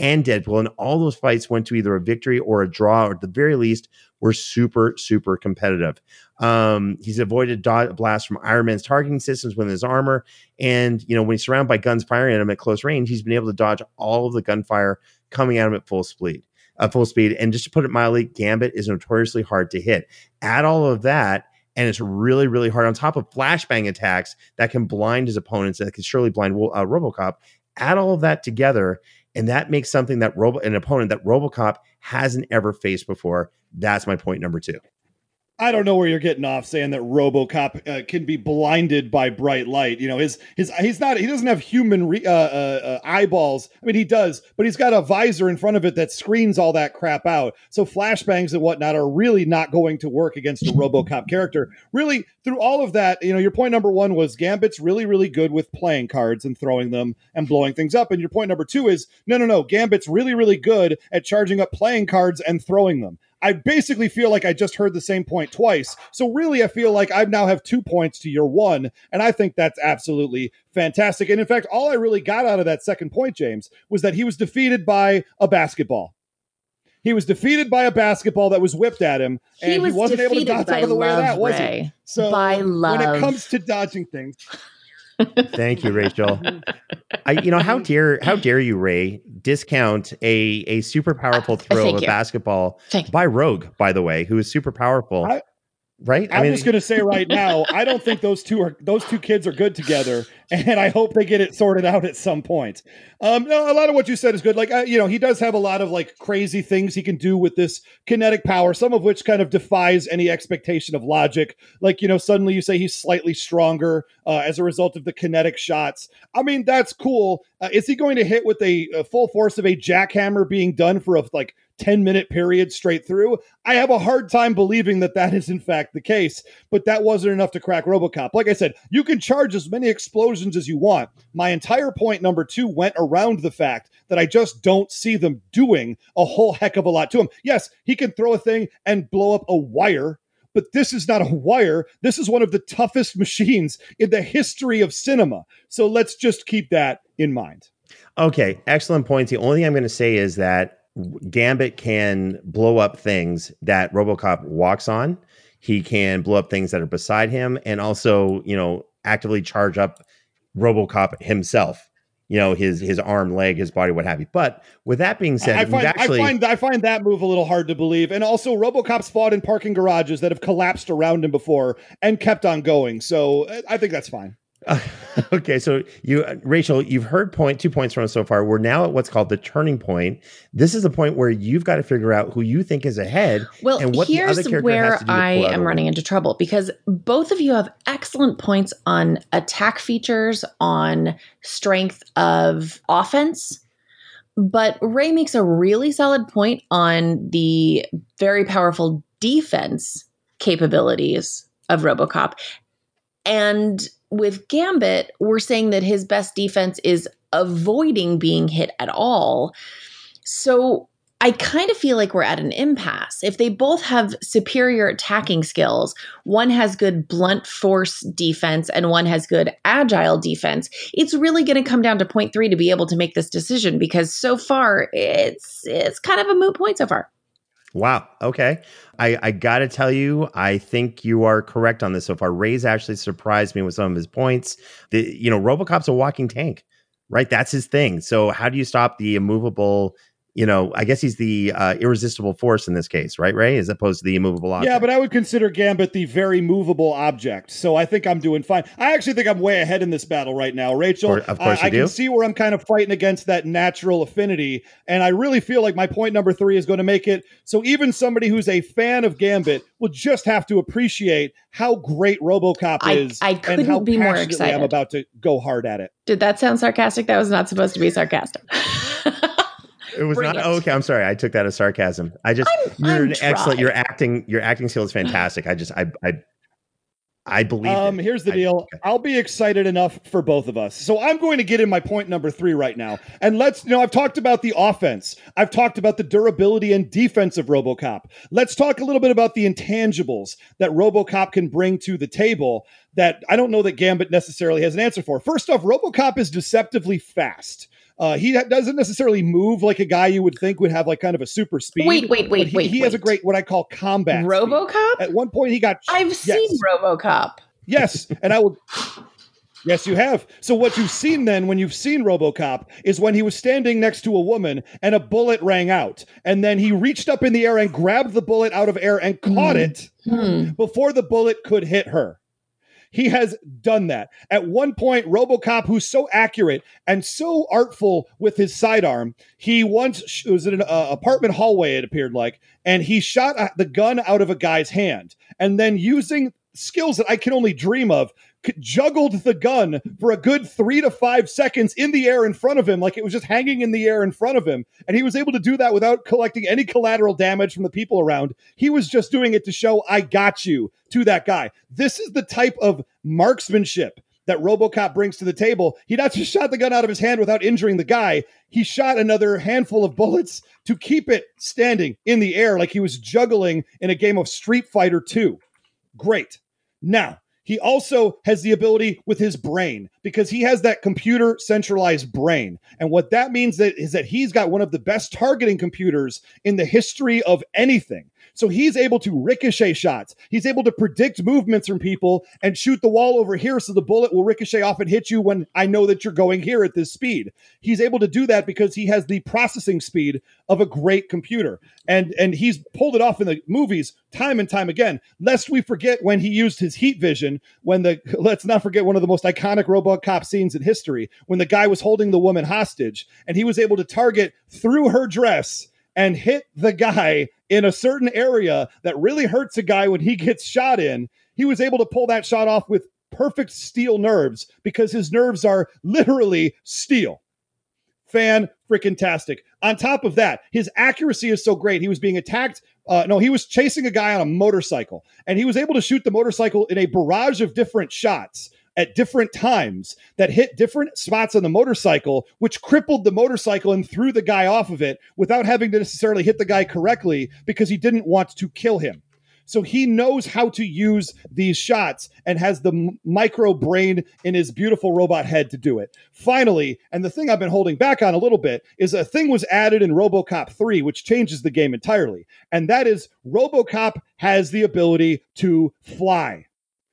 and Deadpool. And all those fights went to either a victory or a draw, or at the very least were super, super competitive. Um, he's avoided dot blasts from Iron Man's targeting systems with his armor. And, you know, when he's surrounded by guns firing at him at close range, he's been able to dodge all of the gunfire coming at him at full speed. Uh, full speed. And just to put it mildly, Gambit is notoriously hard to hit. Add all of that, and it's really, really hard on top of flashbang attacks that can blind his opponents, that can surely blind uh, RoboCop. Add all of that together, and that makes something that Robo- an opponent that RoboCop hasn't ever faced before. That's my point number two. I don't know where you're getting off saying that RoboCop uh, can be blinded by bright light. You know, his his he's not he doesn't have human re, uh, uh, uh, eyeballs. I mean, he does, but he's got a visor in front of it that screens all that crap out. So flashbangs and whatnot are really not going to work against a RoboCop character. Really, through all of that, you know, your point number one was Gambit's really, really good with playing cards and throwing them and blowing things up. And your point number two is no, no, no. Gambit's really, really good at charging up playing cards and throwing them. I basically feel like I just heard the same point twice. So really, I feel like I now have two points to your one. And I think that's absolutely fantastic. And in fact, all I really got out of that second point, James, was that he was defeated by a basketball. He was defeated by a basketball that was whipped at him. He and was he wasn't able to dodge out of the way of that, was Ray. he? So by love. when it comes to dodging things. Thank you, Rachel. I, you know, how dare how dare you, Ray, discount a a super powerful throw Thank of a you. basketball Thank by Rogue, by the way, who is super powerful. I- Right? I'm just going to say right now, I don't think those two are those two kids are good together, and I hope they get it sorted out at some point. Um, no, a lot of what you said is good. Like, uh, you know, he does have a lot of like crazy things he can do with this kinetic power, some of which kind of defies any expectation of logic. Like, you know, suddenly you say he's slightly stronger uh, as a result of the kinetic shots. I mean, that's cool. Uh, is he going to hit with a, a full force of a jackhammer being done for a like ten minute period straight through? I have a hard time believing that that is in fact the case, but that wasn't enough to crack RoboCop. Like I said, you can charge as many explosions as you want. My entire point number two went around the fact that I just don't see them doing a whole heck of a lot to him. Yes, he can throw a thing and blow up a wire, but this is not a wire. This is one of the toughest machines in the history of cinema. So let's just keep that in mind. Okay, excellent points. The only thing I'm going to say is that Gambit can blow up things that RoboCop walks on. He can blow up things that are beside him, and also, you know, actively charge up RoboCop himself. You know, his his arm, leg, his body, what have you. But with that being said, I find, actually, I find I find that move a little hard to believe. And also, RoboCop's fought in parking garages that have collapsed around him before and kept on going. So I think that's fine. Uh, okay, so you, Rachel, you've heard point two points from us so far. We're now at what's called the turning point. This is the point where you've got to figure out who you think is ahead. Well, and what here's the other character where has to do to I pull out am a running win. into trouble, because both of you have excellent points on attack features, on strength of offense. But Ray makes a really solid point on the very powerful defense capabilities of RoboCop. And with Gambit, we're saying that his best defense is avoiding being hit at all. So I kind of feel like we're at an impasse. If they both have superior attacking skills, one has good blunt force defense and one has good agile defense, it's really going to come down to point three to be able to make this decision, because so far it's it's kind of a moot point so far. Wow. Okay. I, I got to tell you, I think you are correct on this so far. Ray's actually surprised me with some of his points. The, you know, RoboCop's a walking tank, right? That's his thing. So how do you stop the immovable, you know, I guess he's the uh, irresistible force in this case, right, Ray? As opposed to the immovable object. Yeah, but I would consider Gambit the very movable object. So I think I'm doing fine. I actually think I'm way ahead in this battle right now, Rachel. Of course, of course I, you I do. can see where I'm kind of fighting against that natural affinity. And I really feel like my point number three is going to make it so even somebody who's a fan of Gambit will just have to appreciate how great RoboCop I- is I and couldn't how be more passionately excited. I'm about to go hard at it. Did that sound sarcastic? That was not supposed to be sarcastic. It was Bring not. it. Oh, okay, I'm sorry. I took that as sarcasm. I just I'm- you're I'm an excellent. trying. Your acting, your acting skill is fantastic. I just, I, I, I believe. Um, it. here's the I- deal. okay. I'll be excited enough for both of us. So I'm going to get in my point number three right now. And let's, you know, I've talked about the offense. I've talked about the durability and defense of RoboCop. Let's talk a little bit about the intangibles that RoboCop can bring to the table that I don't know that Gambit necessarily has an answer for. First off, RoboCop is deceptively fast. Uh, he doesn't necessarily move like a guy you would think would have like kind of a super speed. Wait, wait, wait, he, wait. He wait. has a great what I call combat. RoboCop? Speed. At one point, he got. I've yes. seen RoboCop. Yes, and I will. Yes, you have. So what you've seen then when you've seen RoboCop is when he was standing next to a woman and a bullet rang out. And then he reached up in the air and grabbed the bullet out of air and caught mm. it mm. before the bullet could hit her. He has done that. At one point, RoboCop, who's so accurate and so artful with his sidearm, he once it was in an uh, apartment hallway, it appeared like, and he shot the gun out of a guy's hand. And then using skills that I can only dream of, juggled the gun for a good three to five seconds in the air in front of him, like it was just hanging in the air in front of him. And he was able to do that without collecting any collateral damage from the people around. He was just doing it to show, I got you, to that guy. This is the type of marksmanship that RoboCop brings to the table. He not just shot the gun out of his hand without injuring the guy, he shot another handful of bullets to keep it standing in the air like he was juggling in a game of Street Fighter two. Great. Now, he also has the ability with his brain because he has that computer centralized brain. And what that means that is that he's got one of the best targeting computers in the history of anything. So he's able to ricochet shots. He's able to predict movements from people and shoot the wall over here so the bullet will ricochet off and hit you when I know that you're going here at this speed. He's able to do that because he has the processing speed of a great computer. And, and he's pulled it off in the movies time and time again, lest we forget when he used his heat vision, when the, let's not forget one of the most iconic RoboCop scenes in history, when the guy was holding the woman hostage and he was able to target through her dress and hit the guy in a certain area that really hurts a guy when he gets shot in. He was able to pull that shot off with perfect steel nerves because his nerves are literally steel. Fan-freaking-tastic. On top of that, his accuracy is so great. He was being attacked. Uh, no, he was chasing a guy on a motorcycle, and he was able to shoot the motorcycle in a barrage of different shots at different times that hit different spots on the motorcycle, which crippled the motorcycle and threw the guy off of it without having to necessarily hit the guy correctly because he didn't want to kill him. So he knows how to use these shots and has the m- micro brain in his beautiful robot head to do it. Finally, and the thing I've been holding back on a little bit, is a thing was added in RoboCop three, which changes the game entirely. And that is RoboCop has the ability to fly.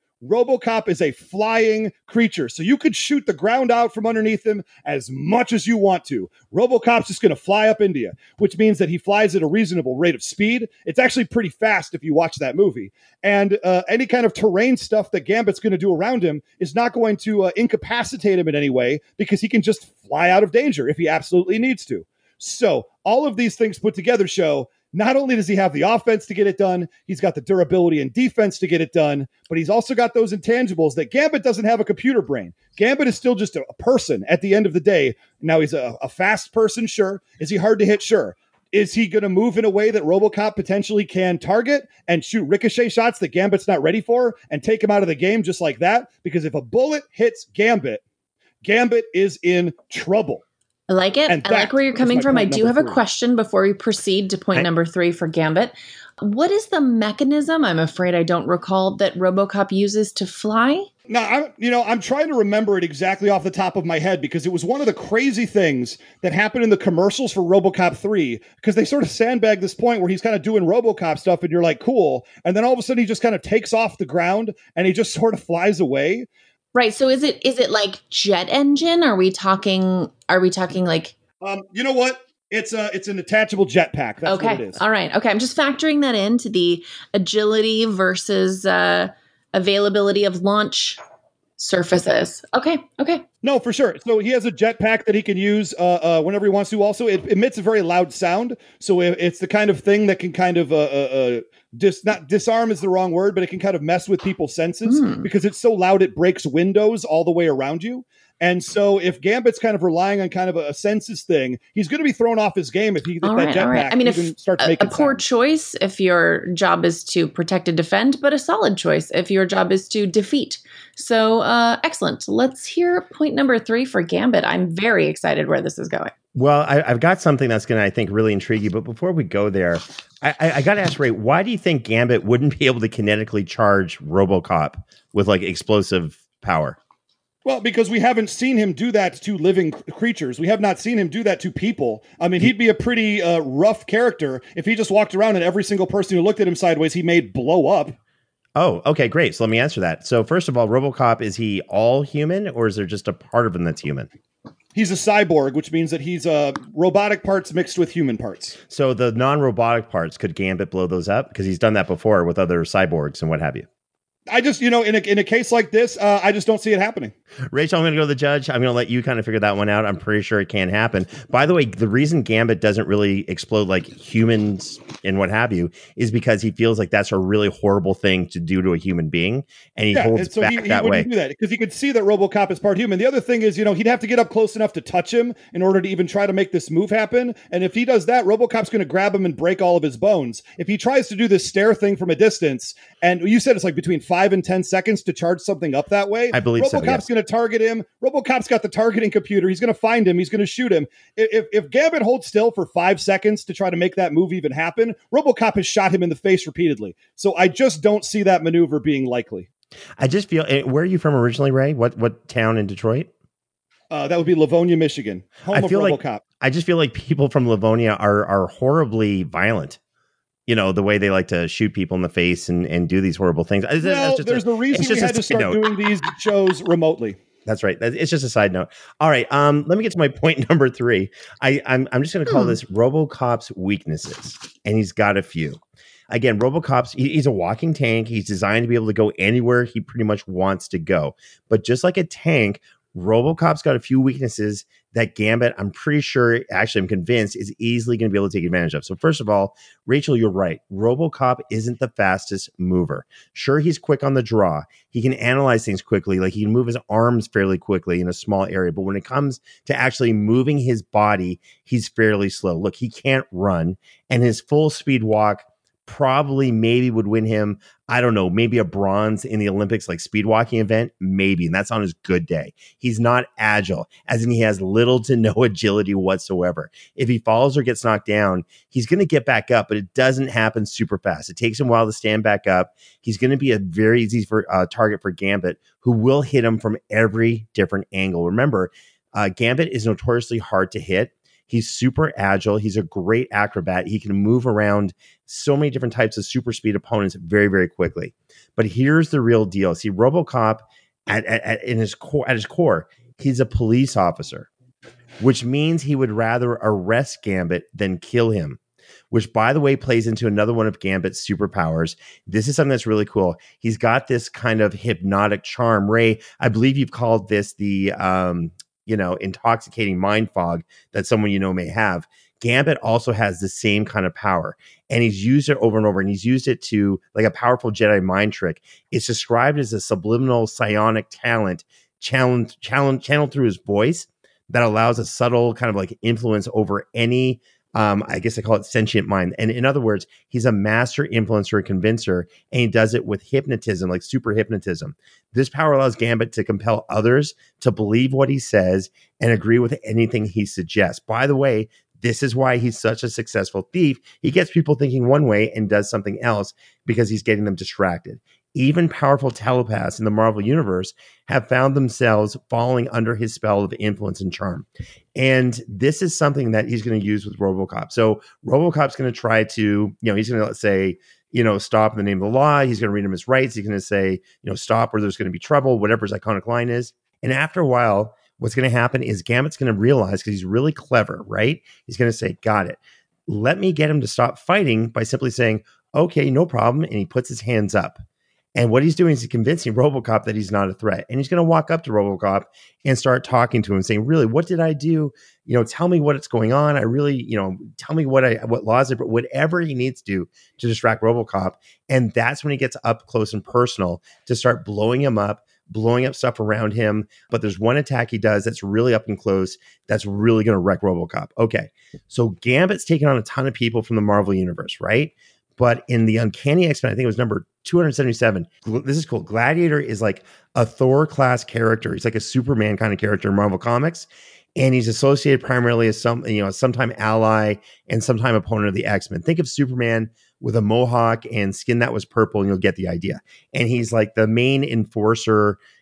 RoboCop is a flying creature, so you could shoot the ground out from underneath him as much as you want to. RoboCop's just going to fly up into you, which means that he flies at a reasonable rate of speed. It's actually pretty fast if you watch that movie. And uh, any kind of terrain stuff that Gambit's going to do around him is not going to uh, incapacitate him in any way because he can just fly out of danger if he absolutely needs to. So all of these things put together show not only does he have the offense to get it done, he's got the durability and defense to get it done, but he's also got those intangibles that Gambit doesn't have a computer brain. Gambit is still just a, a person at the end of the day. Now he's a, a fast person, sure. Is he hard to hit? Sure. Is he going to move in a way that RoboCop potentially can target and shoot ricochet shots that Gambit's not ready for and take him out of the game just like that? Because if a bullet hits Gambit, Gambit is in trouble. I like it. I like where you're coming from. I do have three. a question before we proceed to point I, number three for Gambit. What is the mechanism, I'm afraid I don't recall, that RoboCop uses to fly? No, I'm, you know, I'm trying to remember it exactly off the top of my head because it was one of the crazy things that happened in the commercials for RoboCop three, because they sort of sandbag this point where he's kind of doing RoboCop stuff and you're like, cool. And then all of a sudden he just kind of takes off the ground and he just sort of flies away. Right. So is it is it like jet engine? Are we talking are we talking like um you know what? It's a it's an attachable jetpack. That's okay. what it is. All right. Okay. I'm just factoring that into the agility versus uh availability of launch surfaces. Okay. Okay. No, for sure. So he has a jetpack that he can use uh, uh, whenever he wants to. Also, it emits a very loud sound. So it, it's the kind of thing that can kind of uh, uh, uh, dis not disarm is the wrong word, but it can kind of mess with people's senses mm. because it's so loud it breaks windows all the way around you. And so if Gambit's kind of relying on kind of a, a senses thing, he's going to be thrown off his game if he if all that right, jetpack all right. I mean, even if starts a, making a poor sound. choice if your job is to protect and defend, but a solid choice if your job is to defeat. So uh, excellent. Let's hear point number three for Gambit. I'm very excited where this is going. Well, I, I've got something that's going to, I think, really intrigue you. But before we go there, I, I, I got to ask Ray, why do you think Gambit wouldn't be able to kinetically charge RoboCop with like explosive power? Well, because we haven't seen him do that to living cr- creatures. We have not seen him do that to people. I mean, he'd be a pretty uh, rough character if he just walked around and every single person who looked at him sideways, he made blow up. Oh, okay, great. So let me answer that. So first of all, RoboCop, is he all human or is there just a part of him that's human? He's a cyborg, which means that he's uh, robotic parts mixed with human parts. So the non-robotic parts, could Gambit blow those up? Because he's done that before with other cyborgs and what have you. I just, you know, in a, in a case like this, uh, I just don't see it happening. Rachel, I'm going to go to the judge. I'm going to let you kind of figure that one out. I'm pretty sure it can happen. By the way, the reason Gambit doesn't really explode like humans and what have you is because he feels like that's a really horrible thing to do to a human being. And he yeah, holds and so back he, he that way. Do that because he could see that RoboCop is part human. The other thing is, you know, he'd have to get up close enough to touch him in order to even try to make this move happen. And if he does that, RoboCop's going to grab him and break all of his bones. If he tries to do this stare thing from a distance, and you said it's like between five and ten seconds to charge something up that way. I believe RoboCop's so, yes. going to target him. RoboCop's got the targeting computer. He's going to find him. He's going to shoot him. If, if Gambit holds still for five seconds to try to make that move even happen, RoboCop has shot him in the face repeatedly. So I just don't see that maneuver being likely. I just feel, where are you from originally, Ray? What what town in Detroit? Uh, that would be Livonia, Michigan, home I of feel RoboCop. Like, I just feel like people from Livonia are are horribly violent. You know, the way they like to shoot people in the face and, and do these horrible things. Well, That's just there's a, a reason we had to start note. doing these shows remotely. That's right. It's just a side note. All right. Um, let me get to my point number three. I, I'm, I'm just going to call hmm. this RoboCop's weaknesses. And he's got a few. Again, RoboCop's, he, he's a walking tank. He's designed to be able to go anywhere he pretty much wants to go. But just like a tank, RoboCop's got a few weaknesses that Gambit, I'm pretty sure, actually I'm convinced, is easily going to be able to take advantage of. So first of all, Rachel, you're right. RoboCop isn't the fastest mover. Sure, he's quick on the draw. He can analyze things quickly. Like he can move his arms fairly quickly in a small area. But when it comes to actually moving his body, he's fairly slow. Look, he can't run. And his full speed walk probably maybe would win him, I don't know, maybe a bronze in the Olympics, like speed walking event, maybe. And that's on his good day. He's not agile, as in he has little to no agility whatsoever. If he falls or gets knocked down, he's going to get back up, but it doesn't happen super fast. It takes him a while to stand back up. He's going to be a very easy for, uh, target for Gambit, who will hit him from every different angle. Remember, uh, Gambit is notoriously hard to hit. He's super agile. He's a great acrobat. He can move around so many different types of super speed opponents very, very quickly. But here's the real deal. See, RoboCop at, at, at, in his core, at his core, he's a police officer, which means he would rather arrest Gambit than kill him, which, by the way, plays into another one of Gambit's superpowers. This is something that's really cool. He's got this kind of hypnotic charm. Ray, I believe you've called this the... Um, you know, intoxicating mind fog that someone you know may have. Gambit also has the same kind of power, and he's used it over and over, and he's used it to like a powerful Jedi mind trick. It's described as a subliminal psionic talent challenge, challenge, channeled through his voice that allows a subtle kind of like influence over any, um, I guess I call it sentient mind. And in other words, he's a master influencer and convincer, and he does it with hypnotism, like super hypnotism. This power allows Gambit to compel others to believe what he says and agree with anything he suggests. By the way, this is why he's such a successful thief. He gets people thinking one way and does something else because he's getting them distracted. Even powerful telepaths in the Marvel Universe have found themselves falling under his spell of influence and charm. And this is something that he's going to use with RoboCop. So RoboCop's going to try to, you know, he's going to, let's say, you know, stop in the name of the law. He's going to read him his rights. He's going to say, you know, stop or there's going to be trouble, whatever his iconic line is. And after a while, what's going to happen is Gambit's going to realize, because he's really clever, right? He's going to say, got it. Let me get him to stop fighting by simply saying, okay, no problem. And he puts his hands up. And what he's doing is convincing RoboCop that he's not a threat. And he's going to walk up to RoboCop and start talking to him, saying, really, what did I do? You know, tell me what's going on. I really, you know, tell me what I, what laws are, but whatever he needs to do to distract RoboCop. And that's when he gets up close and personal to start blowing him up, blowing up stuff around him. But there's one attack he does that's really up and close that's really going to wreck RoboCop. Okay. So Gambit's taken on a ton of people from the Marvel Universe, right? But in the Uncanny X-Men, I think it was number two hundred seventy-seven. This is cool. Gladiator is like a Thor class character. He's like a Superman kind of character in Marvel Comics. And he's associated primarily as some, you know, sometime ally and sometime opponent of the X-Men. Think of Superman with a mohawk and skin that was purple, and you'll get the idea. And he's like the main enforcer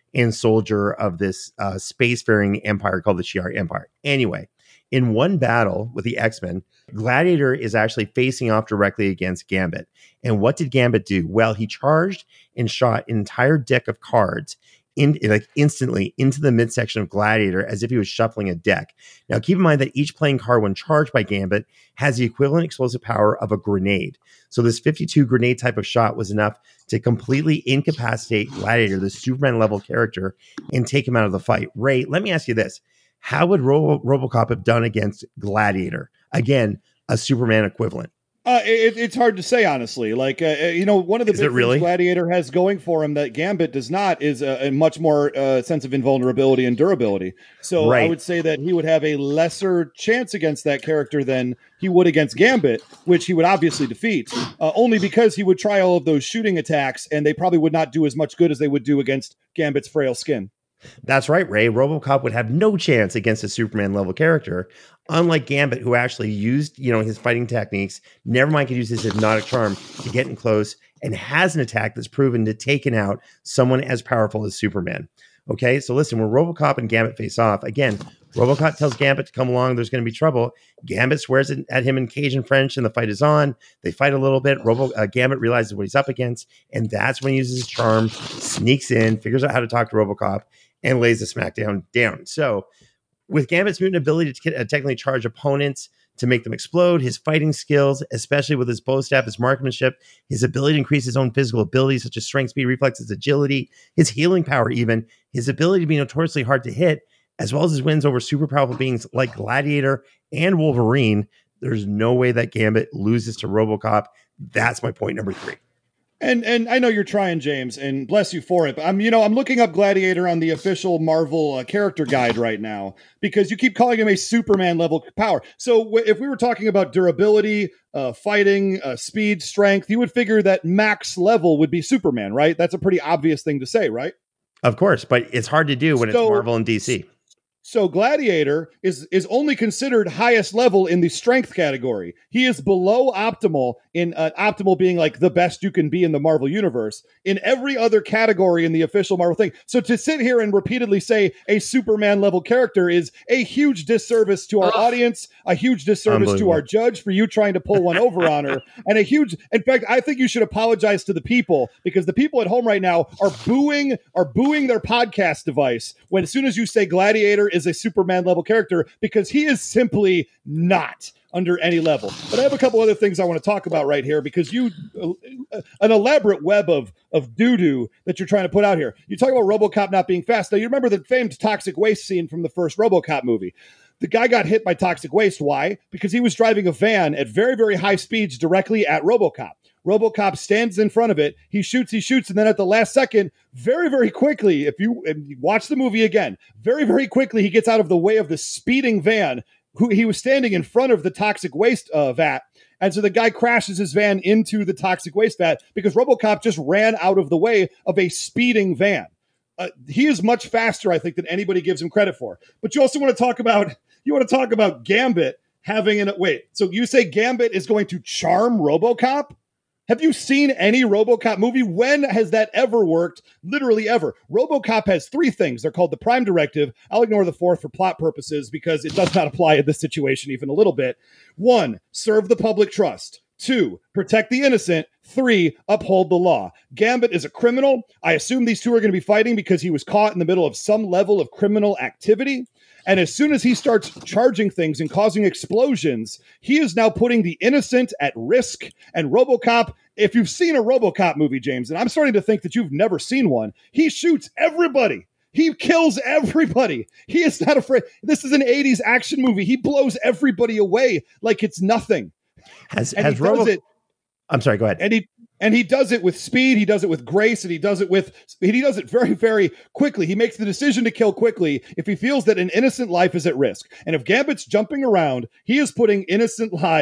and soldier of this uh, spacefaring empire called the Shi'ar Empire. Anyway, in one battle with the X-Men, Gladiator is actually facing off directly against Gambit. And what did Gambit do? Well, he charged and shot an entire deck of cards in like instantly into the midsection of Gladiator as if he was shuffling a deck. Now, keep in mind that each playing card, when charged by Gambit, has the equivalent explosive power of a grenade. So this fifty-two grenade type of shot was enough to completely incapacitate Gladiator, the Superman level character, and take him out of the fight. Ray, let me ask you this. How would Robo- RoboCop have done against Gladiator? Again, a Superman equivalent. Uh, it, it's hard to say, honestly. Like, uh, you know, one of the Is big it really? things Gladiator has going for him that Gambit does not is a, a much more uh, sense of invulnerability and durability. So Right. I would say that he would have a lesser chance against that character than he would against Gambit, which he would obviously defeat, uh, only because he would try all of those shooting attacks, and they probably would not do as much good as they would do against Gambit's frail skin. That's right, Ray. RoboCop would have no chance against a Superman level character, unlike Gambit, who actually used, you know, his fighting techniques. Never mind, could use his hypnotic charm to get in close and has an attack that's proven to taken out someone as powerful as Superman. Okay, so listen, when RoboCop and Gambit face off, again, RoboCop tells Gambit to come along. There's going to be trouble. Gambit swears at him in Cajun French, and the fight is on. They fight a little bit. Robo uh, Gambit realizes what he's up against, and that's when he uses his charm, sneaks in, figures out how to talk to RoboCop, and lays the smackdown down. So with Gambit's mutant ability to uh, technically charge opponents to make them explode, his fighting skills, especially with his bow staff, his marksmanship, his ability to increase his own physical abilities such as strength, speed, reflexes, agility, his healing power even, his ability to be notoriously hard to hit, as well as his wins over super powerful beings like Gladiator and Wolverine, there's no way that Gambit loses to RoboCop. That's my point number three. And and I know you're trying, James, and bless you for it. But I'm you know I'm looking up Gladiator on the official Marvel uh, character guide right now because you keep calling him a Superman level power. So w- if we were talking about durability, uh, fighting, uh, speed, strength, you would figure that max level would be Superman, right? That's a pretty obvious thing to say, right? Of course, but it's hard to do when So- it's Marvel and D C. So Gladiator is is only considered highest level in the strength category. He is below optimal in uh, optimal being like the best you can be in the Marvel universe in every other category in the official Marvel thing. So to sit here and repeatedly say a Superman level character is a huge disservice to our Ugh. audience, a huge disservice to Unbelievable. our judge for you trying to pull one over on her, and a huge, in fact, I think you should apologize to the people because the people at home right now are booing, are booing their podcast device when as soon as you say Gladiator is a Superman level character because he is simply not under any level. But I have a couple other things I want to talk about right here because you uh, an elaborate web of of doo-doo that you're trying to put out here. You talk about RoboCop not being fast. Now you remember the famed toxic waste scene from the first RoboCop movie. The guy got hit by toxic waste. Why? Because he was driving a van at very, very high speeds directly at RoboCop. RoboCop stands in front of it. He shoots, he shoots, and then at the last second, very, very quickly, if you, if you watch the movie again, very, very quickly, he gets out of the way of the speeding van. Who he was standing in front of the toxic waste uh, vat. And so the guy crashes his van into the toxic waste vat because RoboCop just ran out of the way of a speeding van. Uh, he is much faster, I think, than anybody gives him credit for. But you also want to talk about, you want to talk about Gambit having an, wait, so you say Gambit is going to charm RoboCop? Have you seen any RoboCop movie? When has that ever worked? Literally ever. RoboCop has three things. They're called the Prime Directive. I'll ignore the fourth for plot purposes because it does not apply in this situation even a little bit. One, serve the public trust. Two, protect the innocent. Three, uphold the law. Gambit is a criminal. I assume these two are going to be fighting because he was caught in the middle of some level of criminal activity. And as soon as he starts charging things and causing explosions, he is now putting the innocent at risk. And RoboCop, if you've seen a RoboCop movie, James, and I'm starting to think that you've never seen one, he shoots everybody. He kills everybody. He is not afraid. This is an eighties action movie. He blows everybody away like it's nothing. Has, And has he does Robo- it. I'm sorry, go ahead. And he and he does it with speed. He does it with grace, and he does it with he does it very, very quickly. He makes the decision to kill quickly if he feels that an innocent life is at risk. And if Gambit's jumping around, he is putting innocent lives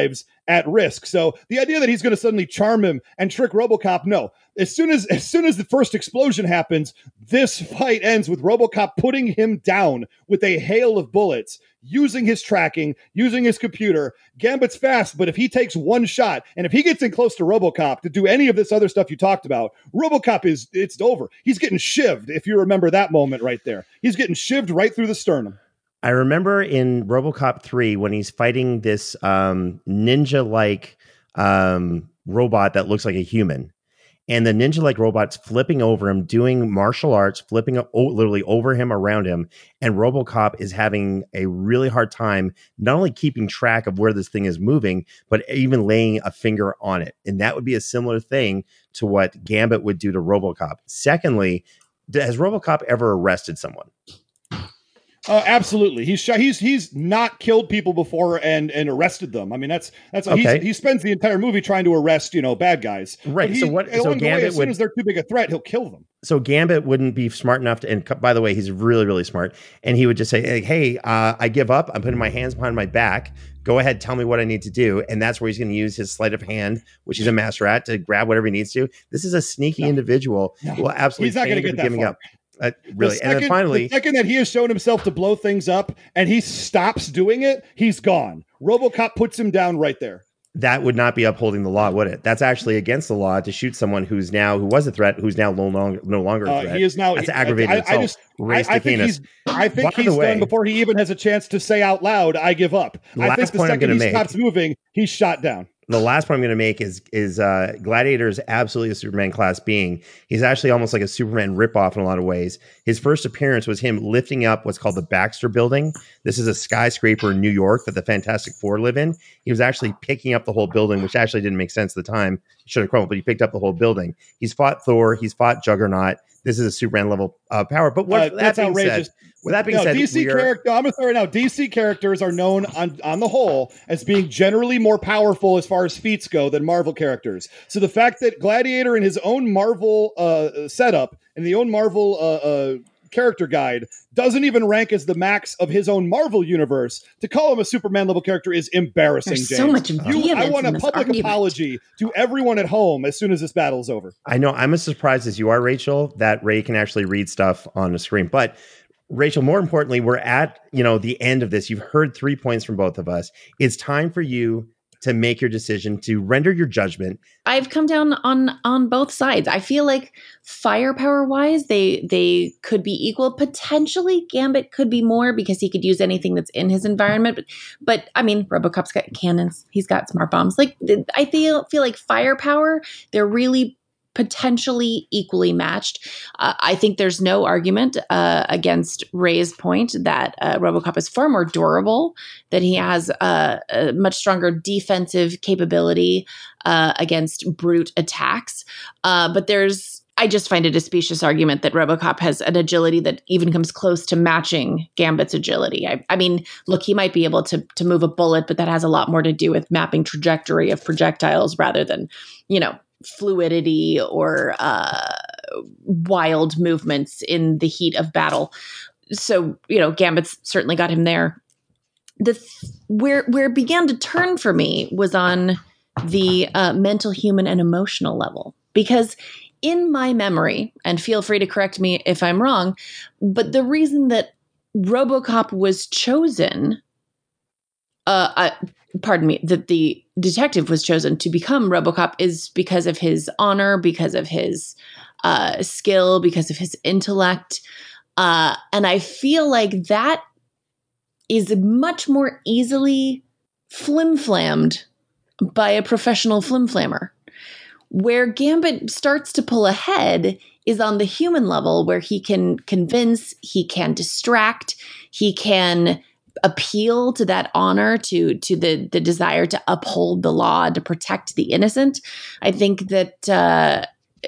at risk. So the idea that he's going to suddenly charm him and trick RoboCop, no. As soon as as soon as the first explosion happens, this fight ends with RoboCop putting him down with a hail of bullets, using his tracking, using his computer. Gambit's fast, but if he takes one shot, and if he gets in close to RoboCop to do any of this other stuff you talked about, RoboCop is, it's over. He's getting shivved, if you remember that moment right there. He's getting shivved right through the sternum. I remember in RoboCop three when he's fighting this um, ninja-like um, robot that looks like a human. And the ninja-like robot's flipping over him, doing martial arts, flipping o- literally over him, around him. And RoboCop is having a really hard time not only keeping track of where this thing is moving, but even laying a finger on it. And that would be a similar thing to what Gambit would do to RoboCop. Secondly, has RoboCop ever arrested someone? Uh, absolutely. He's sh- he's he's not killed people before and and arrested them. I mean, that's that's Okay. he spends the entire movie trying to arrest, you know, bad guys. Right. He, So what? So along the way, Gambit as soon would. as they're too big a threat, he'll kill them. So Gambit wouldn't be smart enough to. And cu- by the way, he's really really smart. And he would just say, "Hey, uh, I give up. I'm putting my hands behind my back. Go ahead, tell me what I need to do." And that's where he's going to use his sleight of hand, which he's a master at, to grab whatever he needs to. This is a sneaky No. individual No. who will absolutely He's not going to feign get that giving far. up. Uh, really, The second, and then finally, the second that he has shown himself to blow things up and he stops doing it, he's gone. RoboCop puts him down right there. that would not be upholding the law, would it? That's actually against the law to shoot someone who's now who was a threat, who's now no longer no longer a Uh, threat. he is now. That's I, aggravated I, I itself. just. I, Race I to think Canis. he's. I think By he's the way, done before he even has a chance to say out loud, "I give up." The I last think the point I'm second gonna he make- stops moving, he's shot down. The last point I'm going to make is is uh, Gladiator is absolutely a Superman class being. He's actually almost like a Superman ripoff in a lot of ways. His first appearance was him lifting up what's called the Baxter Building. This is a skyscraper in New York that the Fantastic Four live in. He was actually picking up the whole building, which actually didn't make sense at the time. Should have crumbled, but he picked up the whole building. He's fought Thor. He's fought Juggernaut. This is a Superman level uh, power. But what Uh, that that's being outrageous. said, with that being No, said, D C we are- character. I'm gonna throw it out. D C characters are known on on the whole as being generally more powerful as far as feats go than Marvel characters. So the fact that Gladiator in his own Marvel uh, setup and the own Marvel uh, uh, character guide doesn't even rank as the max of his own Marvel universe, to call him a Superman level character is embarrassing. There's James. so much You, I vehemence want in a this public argument. apology to everyone at home as soon as this battle's over. I know I'm as surprised as you are, Rachel, that Ray can actually read stuff on the screen. But Rachel, more importantly, we're at, you know, the end of this. You've heard three points from both of us. It's time for you to make your decision, to render your judgment. I've come down on on both sides. I feel like firepower wise, they they could be equal. Potentially, Gambit could be more because he could use anything that's in his environment. But but I mean, RoboCop's got cannons. He's got smart bombs. Like I feel feel like firepower, they're really potentially equally matched. Uh, I think there's no argument uh, against Ray's point that uh, RoboCop is far more durable, that he has uh, a much stronger defensive capability uh, against brute attacks. Uh, but there's, I just find it a specious argument that RoboCop has an agility that even comes close to matching Gambit's agility. I, I mean, look, he might be able to to move a bullet, but that has a lot more to do with mapping trajectory of projectiles rather than, you know, fluidity or uh, wild movements in the heat of battle. So, you know, Gambit's certainly got him there. The th- where where it began to turn for me was on the uh, mental, human, and emotional level, because in my memory, and feel free to correct me if I'm wrong, but the reason that RoboCop was chosen, uh, uh, pardon me, that the detective was chosen to become RoboCop is because of his honor, because of his uh, skill, because of his intellect. Uh, and I feel like that is much more easily flim-flammed by a professional flim-flammer. Where Gambit starts to pull ahead is on the human level, where he can convince, he can distract, he can appeal to that honor, to to the the desire to uphold the law, to protect the innocent. I think that uh,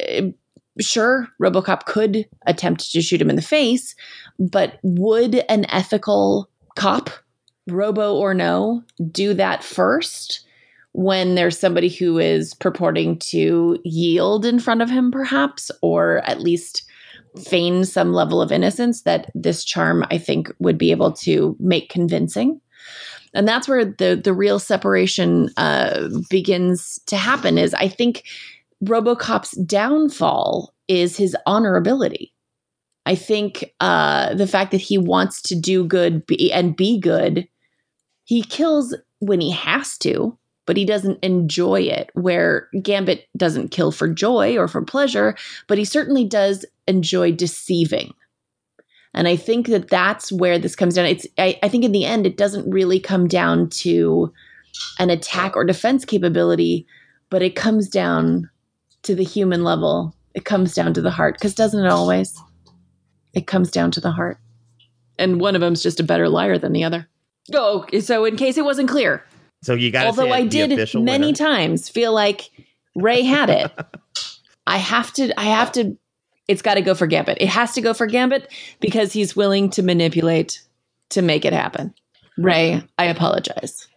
sure, RoboCop could attempt to shoot him in the face, but would an ethical cop, Robo or no, do that first when there's somebody who is purporting to yield in front of him, perhaps, or at least feign some level of innocence that this charm, I think, would be able to make convincing? And that's where the the real separation uh, begins to happen. Is I think RoboCop's downfall is his honorability. I think uh, the fact that he wants to do good be, and be good, he kills when he has to, but he doesn't enjoy it, where Gambit doesn't kill for joy or for pleasure, but he certainly does enjoy deceiving. And I think that that's where this comes down. It's I, I think in the end, it doesn't really come down to an attack or defense capability, but it comes down to the human level. It comes down to the heart, because doesn't it always? It comes down to the heart. And one of them's just a better liar than the other. Oh, so in case it wasn't clear. So you got to Although I did many winner. times feel like Ray had it. I have to, I have to, it's got to go for Gambit. It has to go for Gambit because he's willing to manipulate to make it happen. Ray, I apologize.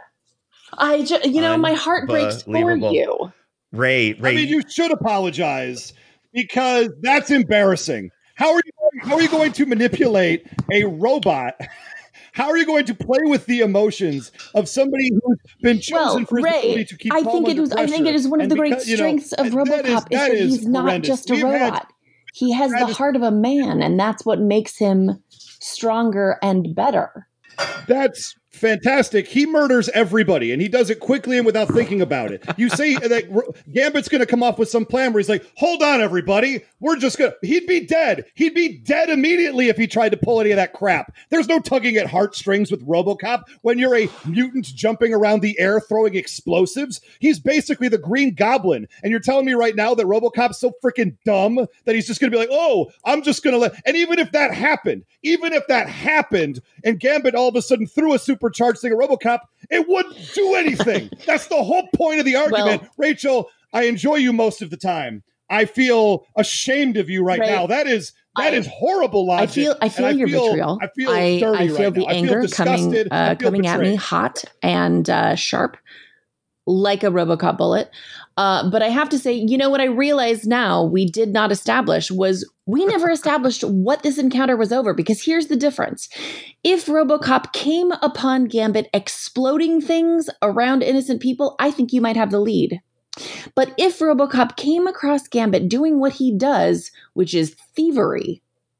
I just, you know, my heart breaks for you. Ray, Ray. I mean, you should apologize because that's embarrassing. How are you, how are you going to manipulate a robot? How are you going to play with the emotions of somebody who's been chosen well, for his Ray, ability to keep I calm think it under was. I think it is one of and the great because, you know, strengths of RoboCop that is, is that that is he's not horrendous. just a We've robot. had, he has the heart of a man, and that's what makes him stronger and better. That's fantastic. He murders everybody, and he does it quickly and without thinking about it. You say that Gambit's going to come up with some plan where he's like, hold on, everybody. We're just going to... He'd be dead. He'd be dead immediately if he tried to pull any of that crap. There's no tugging at heartstrings with RoboCop when you're a mutant jumping around the air throwing explosives. He's basically the Green Goblin, and you're telling me right now that RoboCop's so freaking dumb that he's just going to be like, oh, I'm just going to let... And even if that happened, even if that happened, and Gambit all of a sudden threw a supercharged thing at RoboCop, it wouldn't do anything. That's the whole point of the argument. Well, Rachel, I enjoy you most of the time. I feel ashamed of you right, right. now. That is that I, is horrible logic. I feel I feel I your feel, vitriol. I feel I, dirty I feel right the now. anger I feel coming uh, coming betrayed. at me hot and uh, sharp, like a RoboCop bullet. Uh, but I have to say, you know what I realize now we did not establish was we never established what this encounter was over, because here's the difference. If RoboCop came upon Gambit exploding things around innocent people, I think you might have the lead. But if RoboCop came across Gambit doing what he does, which is thievery,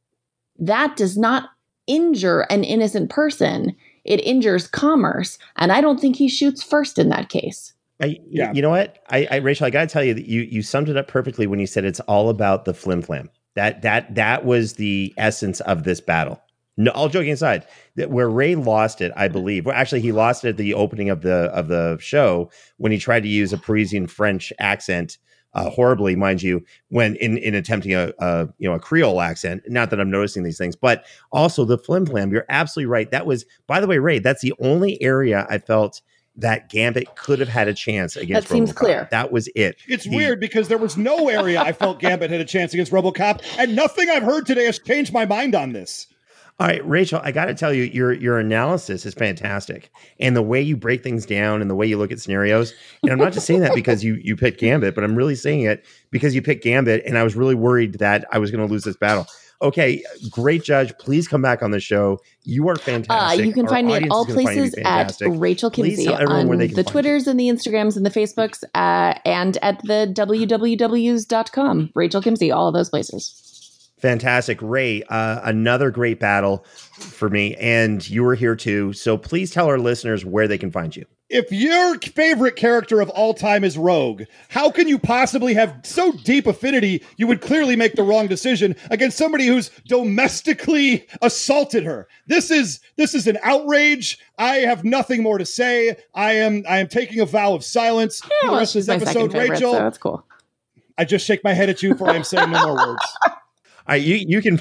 that does not injure an innocent person. It injures commerce. And I don't think he shoots first in that case. I, yeah. You know what, I, I Rachel, I got to tell you that you you summed it up perfectly when you said it's all about the flim flam. That that that was the essence of this battle. No, all joking aside, that where Ray lost it, I believe. Well, actually, he lost it at the opening of the of the show when he tried to use a Parisian French accent, uh, horribly, mind you, when in in attempting a, a you know a Creole accent. Not that I'm noticing these things, but also the flim flam. You're absolutely right. That was, by the way, Ray. That's the only area I felt that Gambit could have had a chance against That seems RoboCop. clear. That was it. It's the, weird because there was no area I felt Gambit had a chance against RoboCop, and nothing I've heard today has changed my mind on this. All right, Rachel, I got to tell you, your your analysis is fantastic, and the way you break things down and the way you look at scenarios. And I'm not just saying that because you you picked Gambit, but I'm really saying it because you picked Gambit, and I was really worried that I was going to lose this battle. Okay, great judge. Please come back on the show. You are fantastic. Uh, you can Our find me at all places at Rachel Kimsey on the Twitters and the Instagrams and the Facebooks uh, and at the w w w dot com. Rachel Kimsey, all of those places. Fantastic. Ray, uh, another great battle for me, and you were here too. So please tell our listeners where they can find you. If your favorite character of all time is Rogue, how can you possibly have so deep affinity you would clearly make the wrong decision against somebody who's domestically assaulted her? This is this is an outrage. I have nothing more to say. I am I am taking a vow of silence yeah, for the well, rest of this episode. Favorite, Rachel, so that's cool. I just shake my head at you for I am saying no more words. All right, you you can.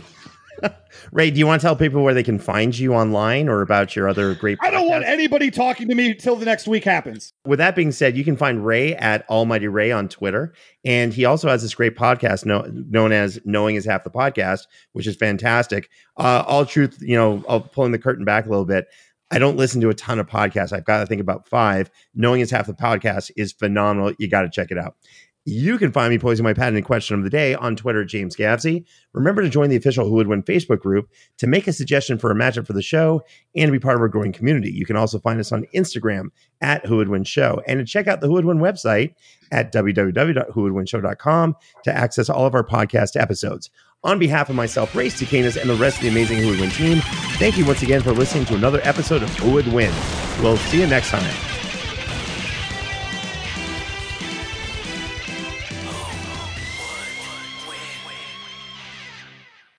Ray, do you want to tell people where they can find you online or about your other great podcasts? I don't want anybody talking to me till the next week happens. With that being said, you can find Ray at Almighty Ray on Twitter. And he also has this great podcast no, known as Knowing is Half the Podcast, which is fantastic. Uh, all truth, you know, I'll pulling the curtain back a little bit. I don't listen to a ton of podcasts. I've got to think about five. Knowing is Half the Podcast is phenomenal. You got to check it out. You can find me posing my patented question of the day on Twitter at James Gavsey. Remember to join the official Who Would Win Facebook group to make a suggestion for a matchup for the show and to be part of our growing community. You can also find us on Instagram at Who Would Win Show and to check out the Who Would Win website at w w w dot who would win show dot com to access all of our podcast episodes. On behalf of myself, Ray Stacanis, and the rest of the amazing Who Would Win team, thank you once again for listening to another episode of Who Would Win. We'll see you next time.